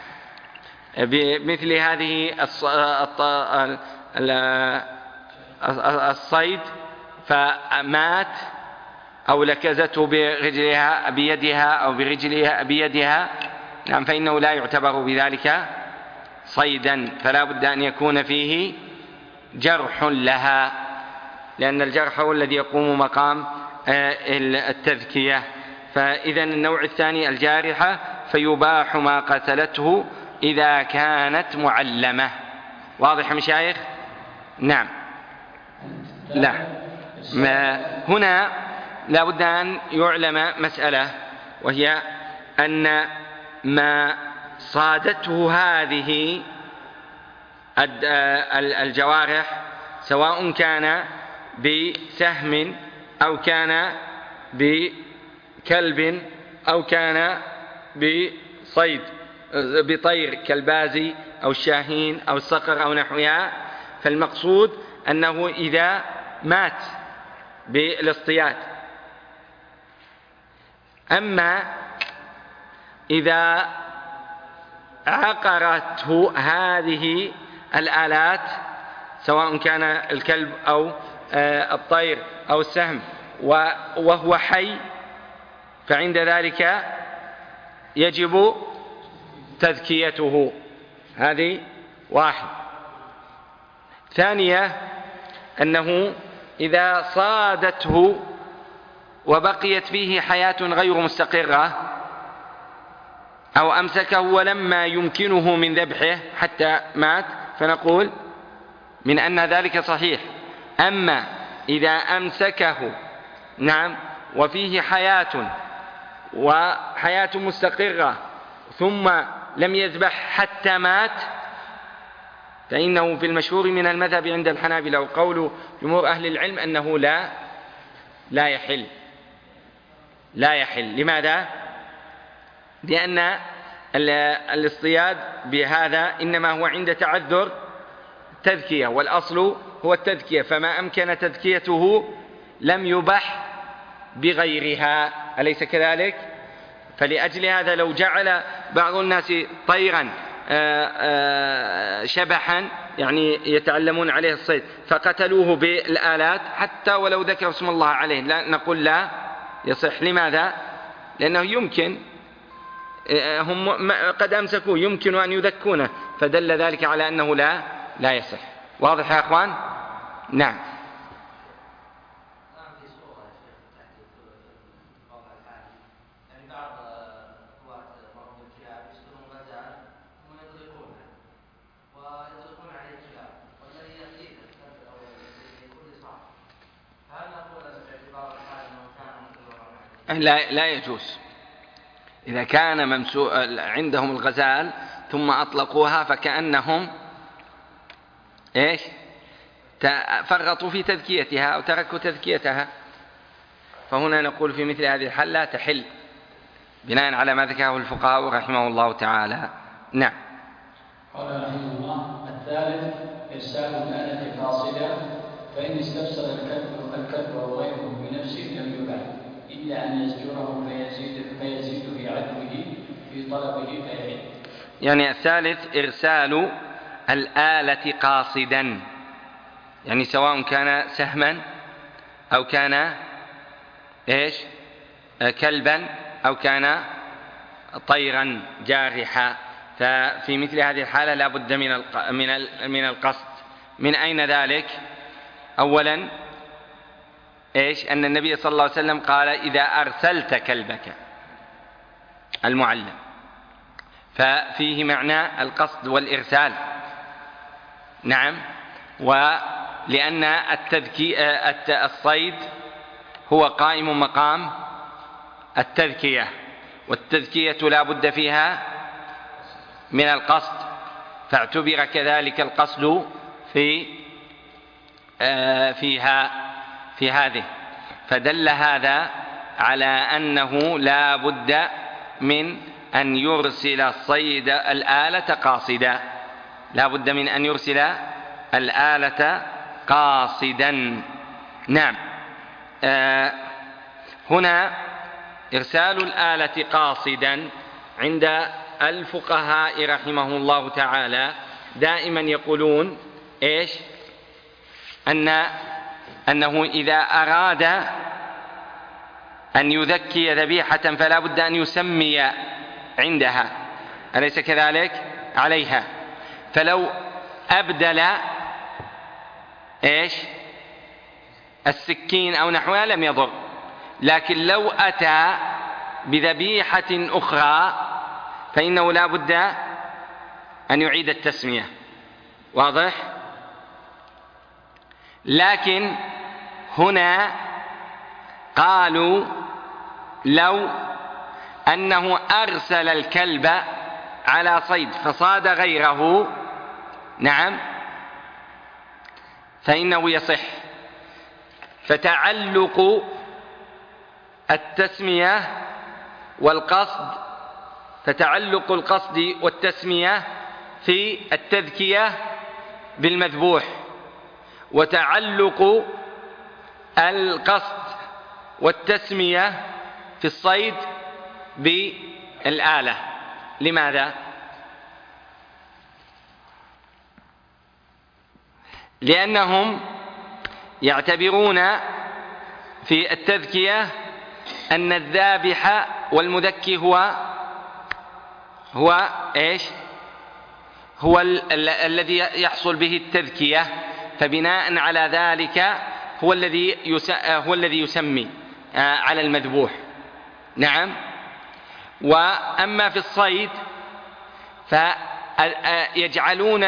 بمثل هذه الصيد فمات أو لكزته برجلها بيدها أو برجلها بيدها، نعم، فإنه لا يعتبر بذلك صيدا، فلا بد أن يكون فيه جرح لها، لأن الجرح هو الذي يقوم مقام التذكية. فإذا النوع الثاني الجارحة، فيباح ما قتلته إذا كانت معلمة. واضح مشايخ؟ نعم. لا، هنا لا بد أن يعلم مسألة، وهي أن ما صادته هذه الجوارح سواء كان بسهم أو كان بكلب أو كان بصيد بطير كالبازي أو الشاهين أو الصقر أو نحوها، فالمقصود أنه إذا مات بالاصطياد. أما إذا عقرته هذه الآلات سواء كان الكلب أو الطير أو السهم وهو حي، فعند ذلك يجب تذكيته. هذه واحد. ثانية أنه إذا صادته وبقيت فيه حياة غير مستقرة أو أمسكه ولما يمكنه من ذبحه حتى مات، فنقول من أن ذلك صحيح. أما إذا أمسكه، نعم، وفيه حياة مستقرة ثم لم يذبح حتى مات، فإنه في المشهور من المذهب عند الحنابلة وقول جمهور أهل العلم أنه لا يحل. لماذا؟ لأن الاصطياد بهذا إنما هو عند تعذر تذكية، والأصل هو التذكية، فما أمكن تذكيته لم يبح بغيرها، أليس كذلك؟ فلأجل هذا لو جعل بعض الناس طيرا شبحا يعني يتعلمون عليه الصيد فقتلوه بالآلات حتى ولو ذكر اسم الله عليه، لا نقول لا يصح. لماذا؟ لأنه يمكن هم قد أمسكوه يمكن أن يذكونه، فدل ذلك على أنه لا يصح. واضح يا أخوان؟ نعم. لا يجوز. إذا كان عندهم الغزال ثم أطلقوها فكأنهم فرطوا في تذكيتها أو تركوا تذكيتها، فهنا نقول في مثل هذه الحال لا تحل بناء على ما ذكره الفقهاء رحمه الله تعالى. نعم. قال رحمه الله: الثالث إرسال الآلة قاصدة، فإن استفسر الكلب أو غيره بنفسه لم يباح إلا أن يزجره فيزيد في عدوه في طلبه فيحل. يعني الثالث إرسال الآلة قاصدا، يعني سواء كان سهما أو كان كلبا أو كان طيرا جارحا، ففي مثل هذه الحالة لا بد من القصد. من أين ذلك؟ أولا أن النبي صلى الله عليه وسلم قال: إذا أرسلت كلبك المعلم، ففيه معنى القصد والإرسال. نعم. ولأن الصيد هو قائم مقام التذكية، والتذكية لا بد فيها من القصد، فاعتبر كذلك القصد في هذه، فدل هذا على أنه لا بد من أن يرسل الصيد الآلة قاصدا، لا بد من أن يرسل الآلة قاصدا. نعم. هنا إرسال الآلة قاصدا عند الفقهاء رحمه الله تعالى دائما يقولون إيش؟ أنه إذا أراد أن يذكي ذبيحة فلا بد أن يسمي عندها، أليس كذلك؟ عليها. فلو أبدل إيش؟ السكين أو نحوها لم يضر، لكن لو أتى بذبيحة أخرى فإنه لا بد أن يعيد التسمية. واضح؟ لكن هنا قالوا لو أنه أرسل الكلب على صيد فصاد غيره، نعم، فإنه يصح. فتعلق التسمية والقصد، فتعلق القصد والتسمية في التذكية بالمذبوح، وتعلق القصد والتسمية في الصيد بالآلة. لماذا؟ لأنهم يعتبرون في التذكية أن الذابح والمذكي هو إيش؟ هو الذي يحصل به التذكية، فبناء على ذلك هو الذي يسمي على المذبوح. نعم. وأما في الصيد فيجعلون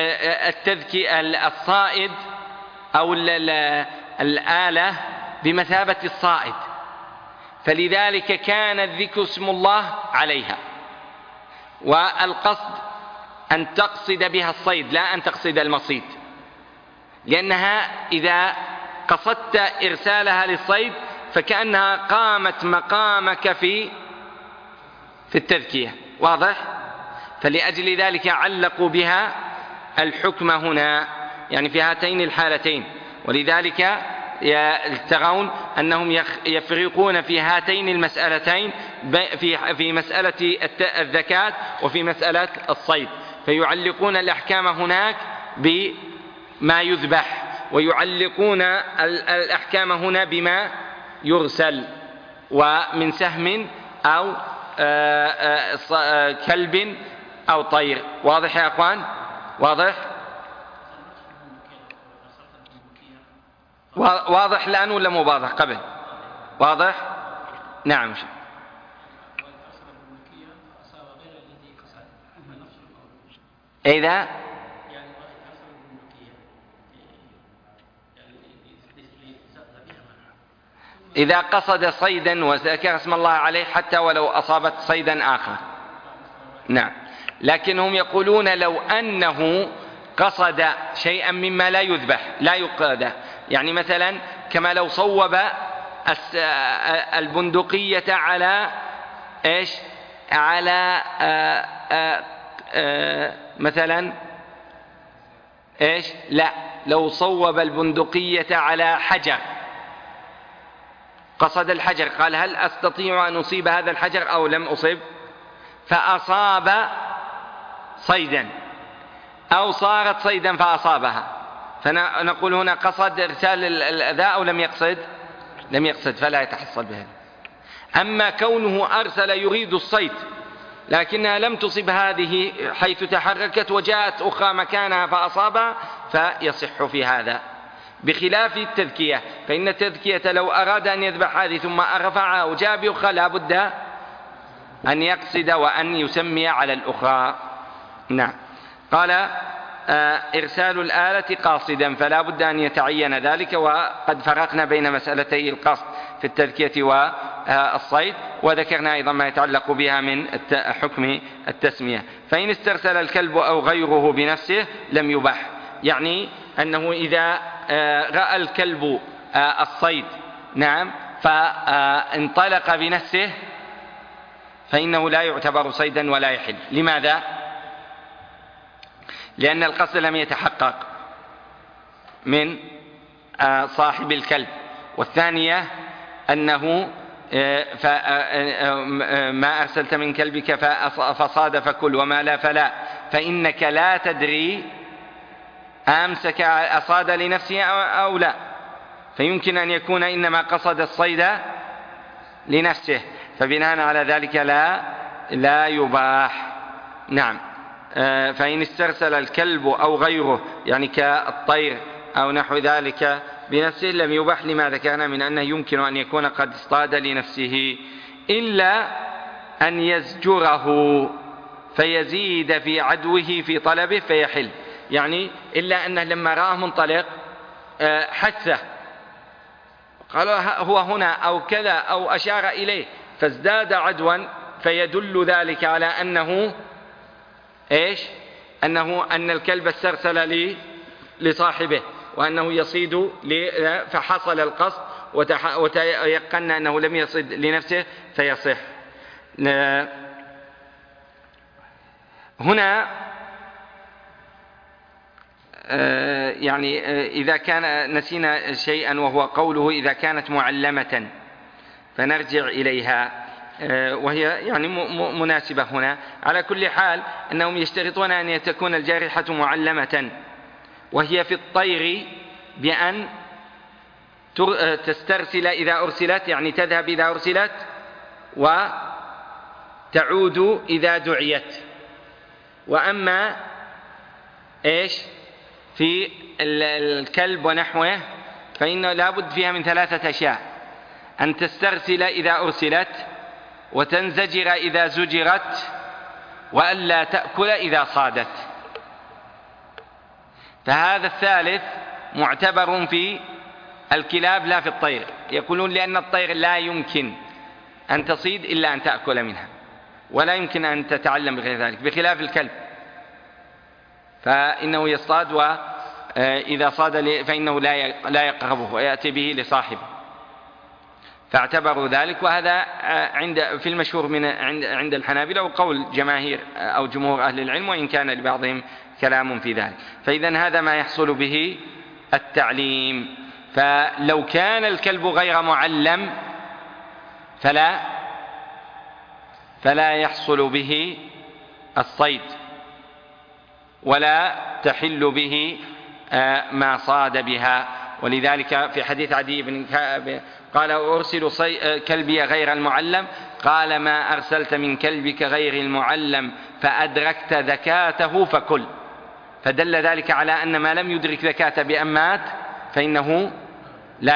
الصائد أو الآلة بمثابة الصائد، فلذلك كان الذكر اسم الله عليها، والقصد أن تقصد بها الصيد لا أن تقصد المصيد، لأنها إذا قصدت إرسالها للصيد فكأنها قامت مقامك في التذكية. واضح؟ فلأجل ذلك علقوا بها الحكم هنا، يعني في هاتين الحالتين. ولذلك ترون أنهم يفرقون في هاتين المسألتين في مسألة الزكاة وفي مسألة الصيد، فيعلقون الأحكام هناك بما يذبح، ويعلقون الأحكام هنا بما يرسل، ومن سهم أو كلب أو طير. واضح يا أخوان؟ واضح؟ واضح الآن ولا مو واضح قبل؟ واضح؟ نعم. إذا قصد صيدا وذكر اسم الله عليه حتى ولو أصابت صيدا آخر. نعم. لكنهم يقولون لو أنه قصد شيئا مما لا يذبح لا يقاد، يعني مثلا كما لو صوب البندقية على إيش؟ على مثلا إيش؟ لا، لو صوب البندقية على حجر، قصد الحجر، قال هل أستطيع أن أصيب هذا الحجر أو لم أصب، فأصاب صيدا أو صارت صيدا فأصابها، فنقول هنا قصد إرسال الأذى أو لم يقصد؟ لم يقصد، فلا يتحصل بهذا. أما كونه أرسل يريد الصيد لكنها لم تصب هذه حيث تحركت وجاءت أخرى مكانها فأصابها، فيصح في هذا، بخلاف التذكية، فإن التذكية لو أراد أن يذبح هذه ثم رفعها وجاء بأخرى لا بد أن يقصد وأن يسمي على الأخرى. نعم. قال إرسال الآلة قاصدا فلا بد أن يتعين ذلك، وقد فرقنا بين مسألتي القصد في التذكية والصيد، وذكرنا أيضا ما يتعلق بها من حكم التسمية. فإن استرسل الكلب أو غيره بنفسه لم يبح، يعني أنه إذا رأى الكلب الصيد، نعم، فانطلق بنفسه فإنه لا يعتبر صيدا ولا يحل. لماذا؟ لأن القصد لم يتحقق من صاحب الكلب، والثانية أنه ما أرسلت من كلبك فصاد فكل وما لا فلا، فإنك لا تدري أمسك أصاد لنفسه أو لا، فيمكن أن يكون إنما قصد الصيد لنفسه، فبناء على ذلك لا يباح. نعم. فإن استرسل الكلب أو غيره يعني كالطير أو نحو ذلك بنفسه لم يباح لما ذكرنا من أنه يمكن أن يكون قد اصطاد لنفسه، إلا أن يزجره فيزيد في عدوه في طلبه فيحل، يعني إلا أنه لما رآه منطلق حثه قال هو هنا أو كذا أو أشار إليه فازداد عدوا، فيدل ذلك على أنه أن الكلب استرسل لصاحبه وأنه يصيد فحصل القصد وتيقن أنه لم يصد لنفسه فيصح. هنا يعني إذا كان نسينا شيئا وهو قوله إذا كانت معلمة فنرجع إليها، وهي يعني مناسبة هنا. على كل حال أنهم يشترطون أن تكون الجارحة معلمة، وهي في الطير بأن تسترسل إذا أرسلت، يعني تذهب إذا أرسلت وتعود إذا دعيت. وأما في الكلب ونحوه فإنه لا بد فيها من 3 أشياء: أن تسترسل إذا أرسلت، وتنزجر إذا زجرت، وألا تأكل إذا صادت. فهذا الثالث معتبر في الكلاب لا في الطير، يقولون لأن الطير لا يمكن أن تصيد إلا أن تأكل منها، ولا يمكن أن تتعلم بغير ذلك، بخلاف الكلب فإنه يصطاد، وإذا صاد فإنه لا يقربه ويأتي به لصاحبه، فاعتبروا ذلك. وهذا في المشهور عند الحنابلة وقول جماهير أو جمهور أهل العلم، وإن كان لبعضهم كلام في ذلك. فإذن هذا ما يحصل به التعليم. فلو كان الكلب غير معلم فلا يحصل به الصيد، ولا تحل به ما صاد بها. ولذلك في حديث عدي بن كعب قال أرسل كلبي غير المعلم، قال ما أرسلت من كلبك غير المعلم فأدركت ذكاته فكل. فدل ذلك على أن ما لم يدرك ذكاته بأن مات فإنه لا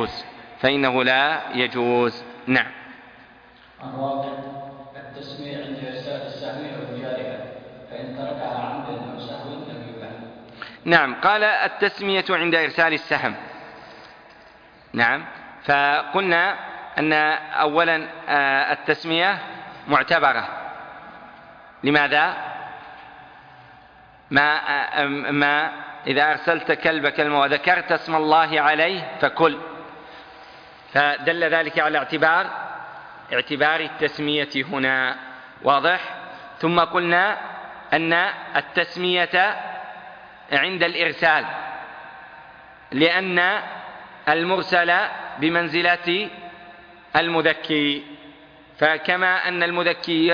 يجوز. نعم. الرابع التسمية عند إرسال السهم أو الجارحة، فإن تركها عمدا أو سهوا لم يباح. نعم. قال التسمية عند إرسال السهم. نعم. فقلنا أن أولا التسمية معتبرة. لماذا؟ ما إذا أرسلت كلبك وذكرت اسم الله عليه فكل، فدل ذلك على اعتبار التسمية هنا. واضح؟ ثم قلنا أن التسمية عند الإرسال، لأن المرسل بمنزلة المذكي، فكما أن المذكي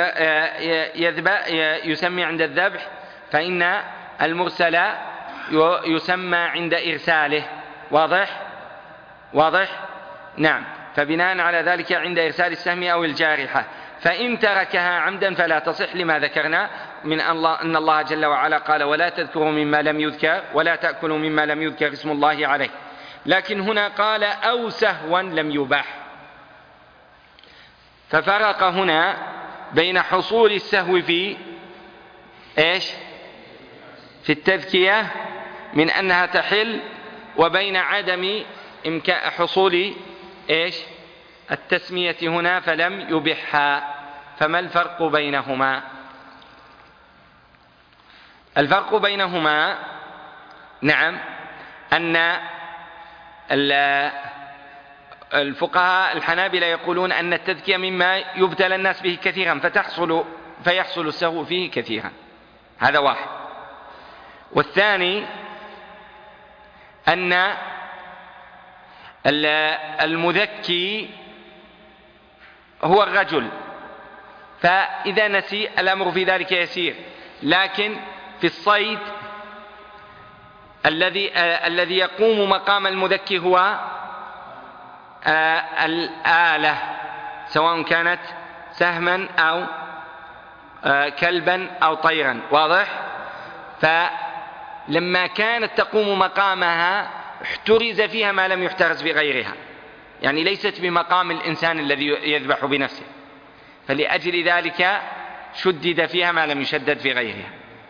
يسمي عند الذبح، فإن المرسل يسمى عند إرساله. واضح؟ نعم. فبناء على ذلك عند إرسال السهم أو الجارحة، فإن تركها عمدا فلا تصح، لما ذكرنا من أن الله جل وعلا قال ولا تذكروا مما لم يذكر ولا تأكلوا مما لم يذكر اسم الله عليه. لكن هنا قال أو سهوا لم يباح، ففرق هنا بين حصول السهو في في التذكية من أنها تحل، وبين عدم حصول التسمية هنا فلم يبحها. فما الفرق بينهما؟ الفرق بينهما نعم أن الفقهاء الحنابلة يقولون أن التذكية مما يبتلى الناس به كثيرا فيحصل السهو فيه كثيرا، هذا واحد. والثاني أن المذكي هو الرجل، فإذا نسي الأمر في ذلك يسير. لكن في الصيد الذي يقوم مقام المذكي هو الآلة، سواء كانت سهما أو كلبا أو طيرا، واضح؟ فلما كانت تقوم مقامها احترز فيها ما لم يحترز في غيرها، يعني ليست بمقام الإنسان الذي يذبح بنفسه، فلأجل ذلك شدد فيها ما لم يشدد في غيرها.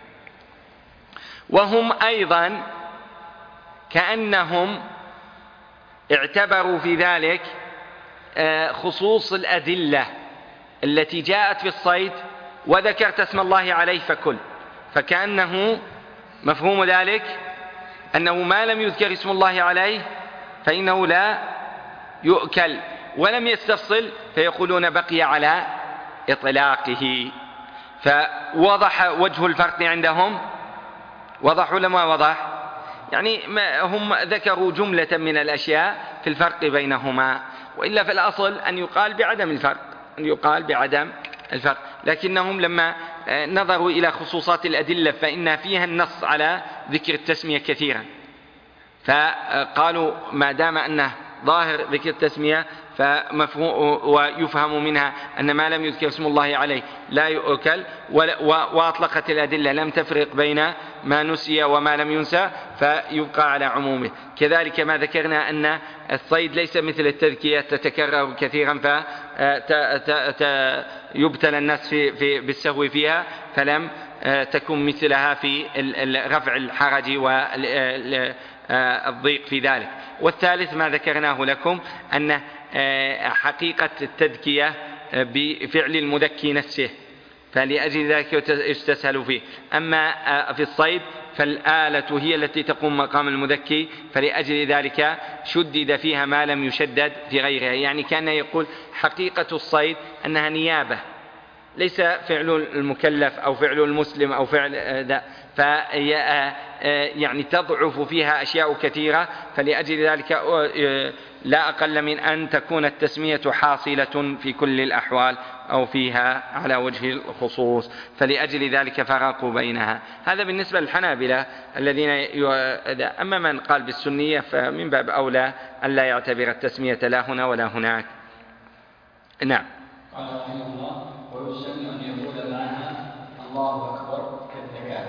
وهم أيضا كأنهم اعتبروا في ذلك خصوص الأدلة التي جاءت في الصيد، وذكرت اسم الله عليه فكل، فكأنه مفهوم ذلك أنه ما لم يذكر اسم الله عليه فإنه لا يؤكل، ولم يستفصل فيقولون بقي على إطلاقه. فوضح وجه الفرق عندهم، وضح ولا ما وضح؟ يعني هم ذكروا جملة من الأشياء في الفرق بينهما، وإلا في الأصل أن يقال بعدم الفرق، أن يقال بعدم الفرق، لكنهم لما نظروا إلى خصوصات الأدلة فإن فيها النص على ذكر التسمية كثيرا، فقالوا ما دام أنه ظاهر ذكر التسمية فمفهوم ويفهم منها أن ما لم يذكر اسم الله عليه لا يؤكل، وأطلقت الأدلة لم تفرق بين ما نسي وما لم ينسى فيبقى على عمومه. كذلك ما ذكرنا أن الصيد ليس مثل التذكية تتكرر كثيرا فيبتلى الناس بالسهو فيها، فلم تكن مثلها في رفع الحرج والضيق في ذلك. والثالث ما ذكرناه لكم أن حقيقة التذكية بفعل المذكي نفسه، فلأجل ذلك يستسهل فيه. أما في الصيد فالآلة هي التي تقوم مقام المذكي، فلأجل ذلك شدد فيها ما لم يشدد في غيرها. يعني كان يقول حقيقة الصيد أنها نيابة، ليس فعل المكلف أو فعل المسلم أو فعل ذا، يعني تضعف فيها أشياء كثيرة، فلأجل ذلك لا أقل من أن تكون التسمية حاصلة في كل الأحوال أو فيها على وجه الخصوص، فلأجل ذلك فرقوا بينها. هذا بالنسبة للحنابلة الذين أما من قال بالسنية فمن باب أولى أن لا يعتبر التسمية لا هنا ولا هناك. نعم. قال رحمه الله: ويسن أن يقول معها الله أكبر كالزكاة.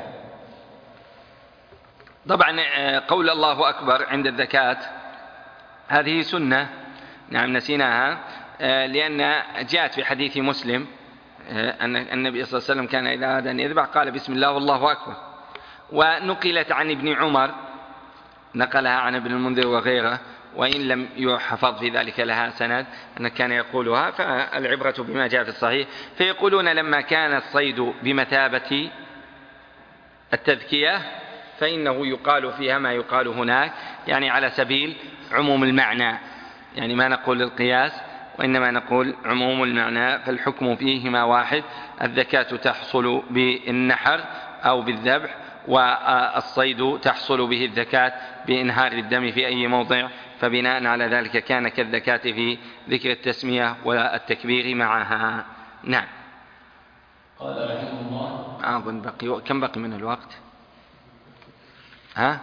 طبعا قول الله أكبر عند الزكاة هذه سنة، نعم نسيناها، لأن جاءت في حديث مسلم أن النبي صلى الله عليه وسلم كان إذا أراد أن يذبح قال بسم الله والله أكبر. ونقلت عن ابن عمر، نقلها عن ابن المنذر وغيره، وإن لم يحفظ في ذلك لها سند أن كان يقولها، فالعبرة بما جاء في الصحيح. فيقولون لما كان الصيد بمثابة التذكية فإنه يقال فيها ما يقال هناك، يعني على سبيل عموم المعنى، يعني ما نقول القياس وإنما نقول عموم المعنى، فالحكم فيهما واحد، الزكاة تحصل بالنحر أو بالذبح، والصيد تحصل به الزكاة بإنهار الدم في أي موضع، فبناء على ذلك كان كالزكاة في ذكر التسمية والتكبير معها. نعم. قال رحمه الله: أظن بقي كم بقي من الوقت؟ ها؟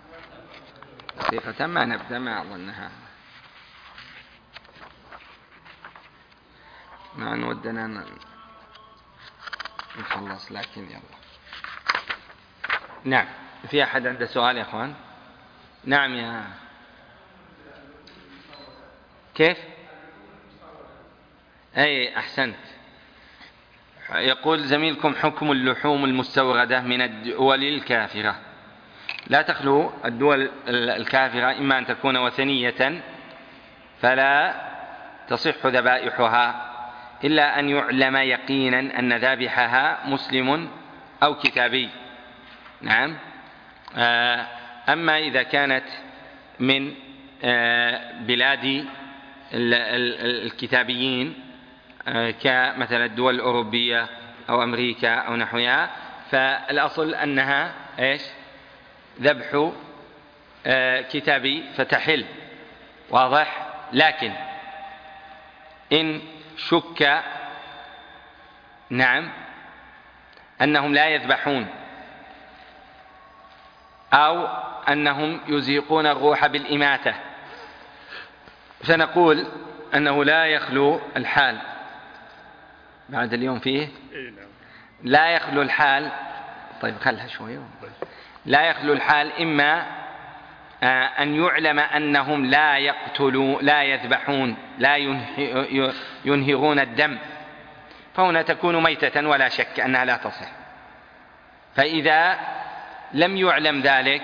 دقيقة ما نبدأ، ما أظنها ما نودنا نخلص، لكن يلا. نعم. في أحد عنده سؤال يا أخوان؟ نعم يا كيف؟ أي أحسنت. يقول زميلكم: حكم اللحوم المستوردة من الدول الكافرة. لا تخلو الدول الكافرة إما أن تكون وثنية فلا تصح ذبائحها إلا أن يعلم يقينا أن ذابحها مسلم أو كتابي. نعم. أما إذا كانت من بلاد الكتابيين كمثل الدول الأوروبية أو أمريكا أو نحوها، فالأصل أنها إيش؟ ذبح كتابي فتحل، واضح. لكن إن شك نعم أنهم لا يذبحون أو أنهم يزيقون الروح بالإماتة، فنقول أنه لا يخلو الحال بعد اليوم فيه لا يخلو الحال. طيب خلها شوية. لا يخلو الحال إما أن يعلم أنهم لا يقتلون لا يذبحون لا ينهرون الدم، فهنا تكون ميتة ولا شك أنها لا تصح. فإذا لم يعلم ذلك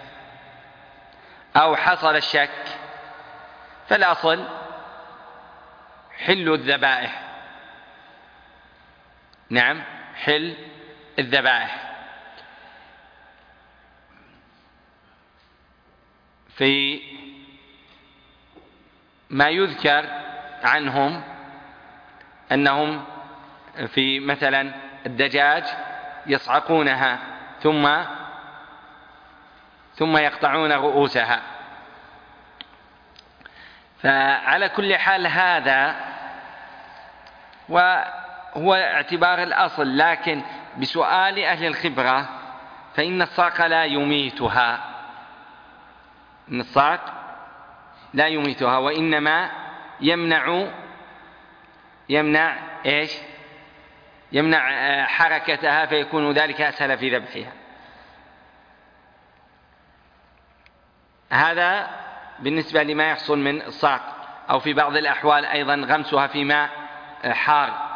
أو حصل الشك فالأصل حل الذبائح. نعم حل الذبائح. في ما يذكر عنهم أنهم في مثلا الدجاج يصعقونها ثم يقطعون رؤوسها. فعلى كل حال هذا وهو اعتبار الأصل، لكن بسؤال أهل الخبرة فإن الصاق لا يميتها، إن الصاق لا يميتها وإنما يمنع إيش؟ يمنع حركتها، فيكون ذلك أسهل في ذبحها. هذا بالنسبة لما يحصل من الصاق، أو في بعض الأحوال أيضا غمسها في ماء حار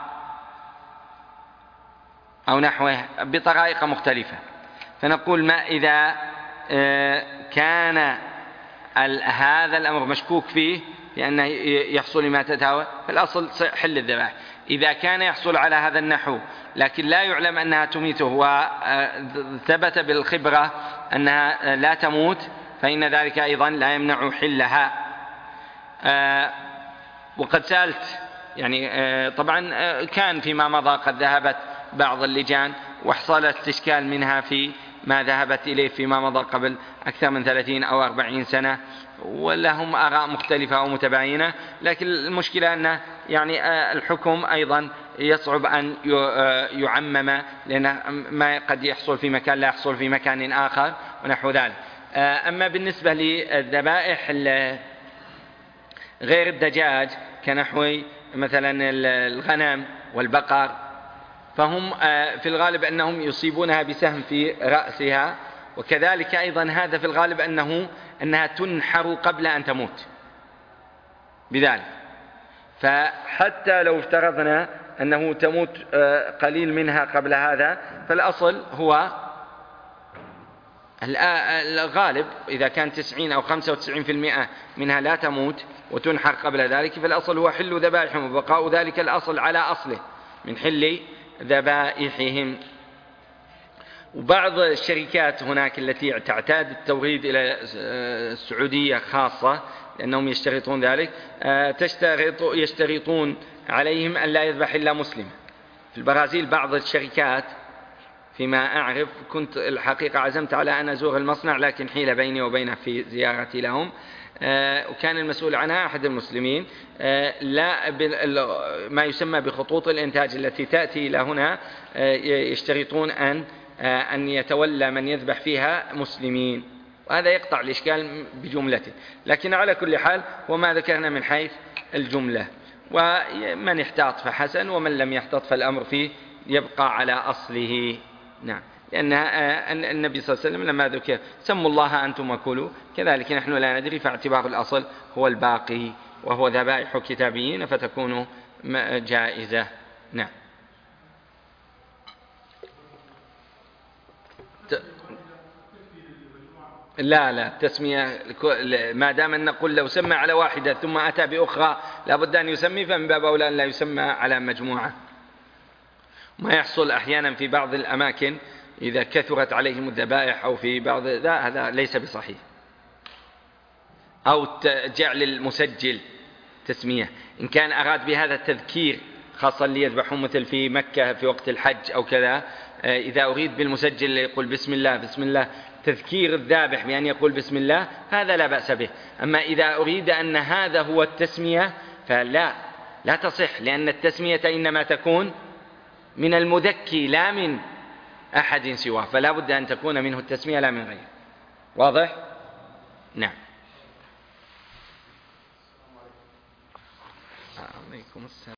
أو نحوه بطرائق مختلفة. فنقول ما إذا كان هذا الأمر مشكوك فيه لأنه يحصل ما تتهاوى فالأصل حل الذبائح. إذا كان يحصل على هذا النحو لكن لا يعلم أنها تميته وثبت بالخبرة أنها لا تموت فإن ذلك أيضا لا يمنع حلها. وقد سألت يعني طبعا كان فيما مضى قد ذهبت بعض اللجان وحصل استشكال منها في ما ذهبت إليه فيما مضى قبل أكثر من 30 أو 40 سنة، ولهم آراء مختلفة ومتباينة، لكن المشكلة أن يعني الحكم أيضا يصعب أن يعمم، لأن ما قد يحصل في مكان لا يحصل في مكان آخر ونحو ذلك. أما بالنسبة للذبائح غير الدجاج كنحو مثلا الغنم والبقر، فهم في الغالب أنهم يصيبونها بسهم في رأسها، وكذلك أيضا هذا في الغالب أنها تنحر قبل أن تموت بذلك. فحتى لو افترضنا أنه تموت قليل منها قبل هذا فالأصل هو الغالب إذا كان 90 أو 95% منها لا تموت وتنحر قبل ذلك فالأصل هو حل ذبائحهم وبقاء ذلك الأصل على أصله من حل ذبائحهم. وبعض الشركات هناك التي تعتاد التوريد إلى السعودية خاصة لأنهم يشترطون ذلك، يشترطون عليهم أن لا يذبح إلا مسلم. في البرازيل بعض الشركات فيما أعرف، كنت الحقيقة عزمت على أن أزور المصنع لكن حيل بيني وبينه في زيارتي لهم، وكان المسؤول عنها أحد المسلمين، لا ما يسمى بخطوط الإنتاج التي تأتي إلى هنا يشترطون أن يتولى من يذبح فيها مسلمين، وهذا يقطع الإشكال بجملته. لكن على كل حال وما ذكرنا من حيث الجملة، ومن احتاط فحسن ومن لم يحتاط فالأمر فيه يبقى على أصله. نعم، لأن النبي صلى الله عليه وسلم لما ذكر سموا الله أنتم وكلوا، كذلك نحن لا ندري، فاعتبار الأصل هو الباقي وهو ذبائح كتابيين فتكون جائزة. نعم. لا التسمية ما دام أن نقول لو سمى على واحدة ثم أتى بأخرى لابد أن يسمي، فمن باب أولى أن لا يسمى على مجموعة. ما يحصل أحيانا في بعض الأماكن إذا كثرت عليهم الذبائح أو في بعض هذا ليس بصحيح، أو جعل المسجل تسمية إن كان أراد بهذا التذكير خاصة ليذبحون مثل في مكة في وقت الحج أو كذا، إذا أريد بالمسجل يقول بسم الله بسم الله، تذكير الذابح بأن يقول بسم الله، هذا لا بأس به. أما إذا أريد أن هذا هو التسمية فلا، لا تصح، لأن التسمية إنما تكون من المذكي لا من أحد سواه، فلا بد أن تكون منه التسمية لا من غيره. واضح؟ نعم. عليكم السلام.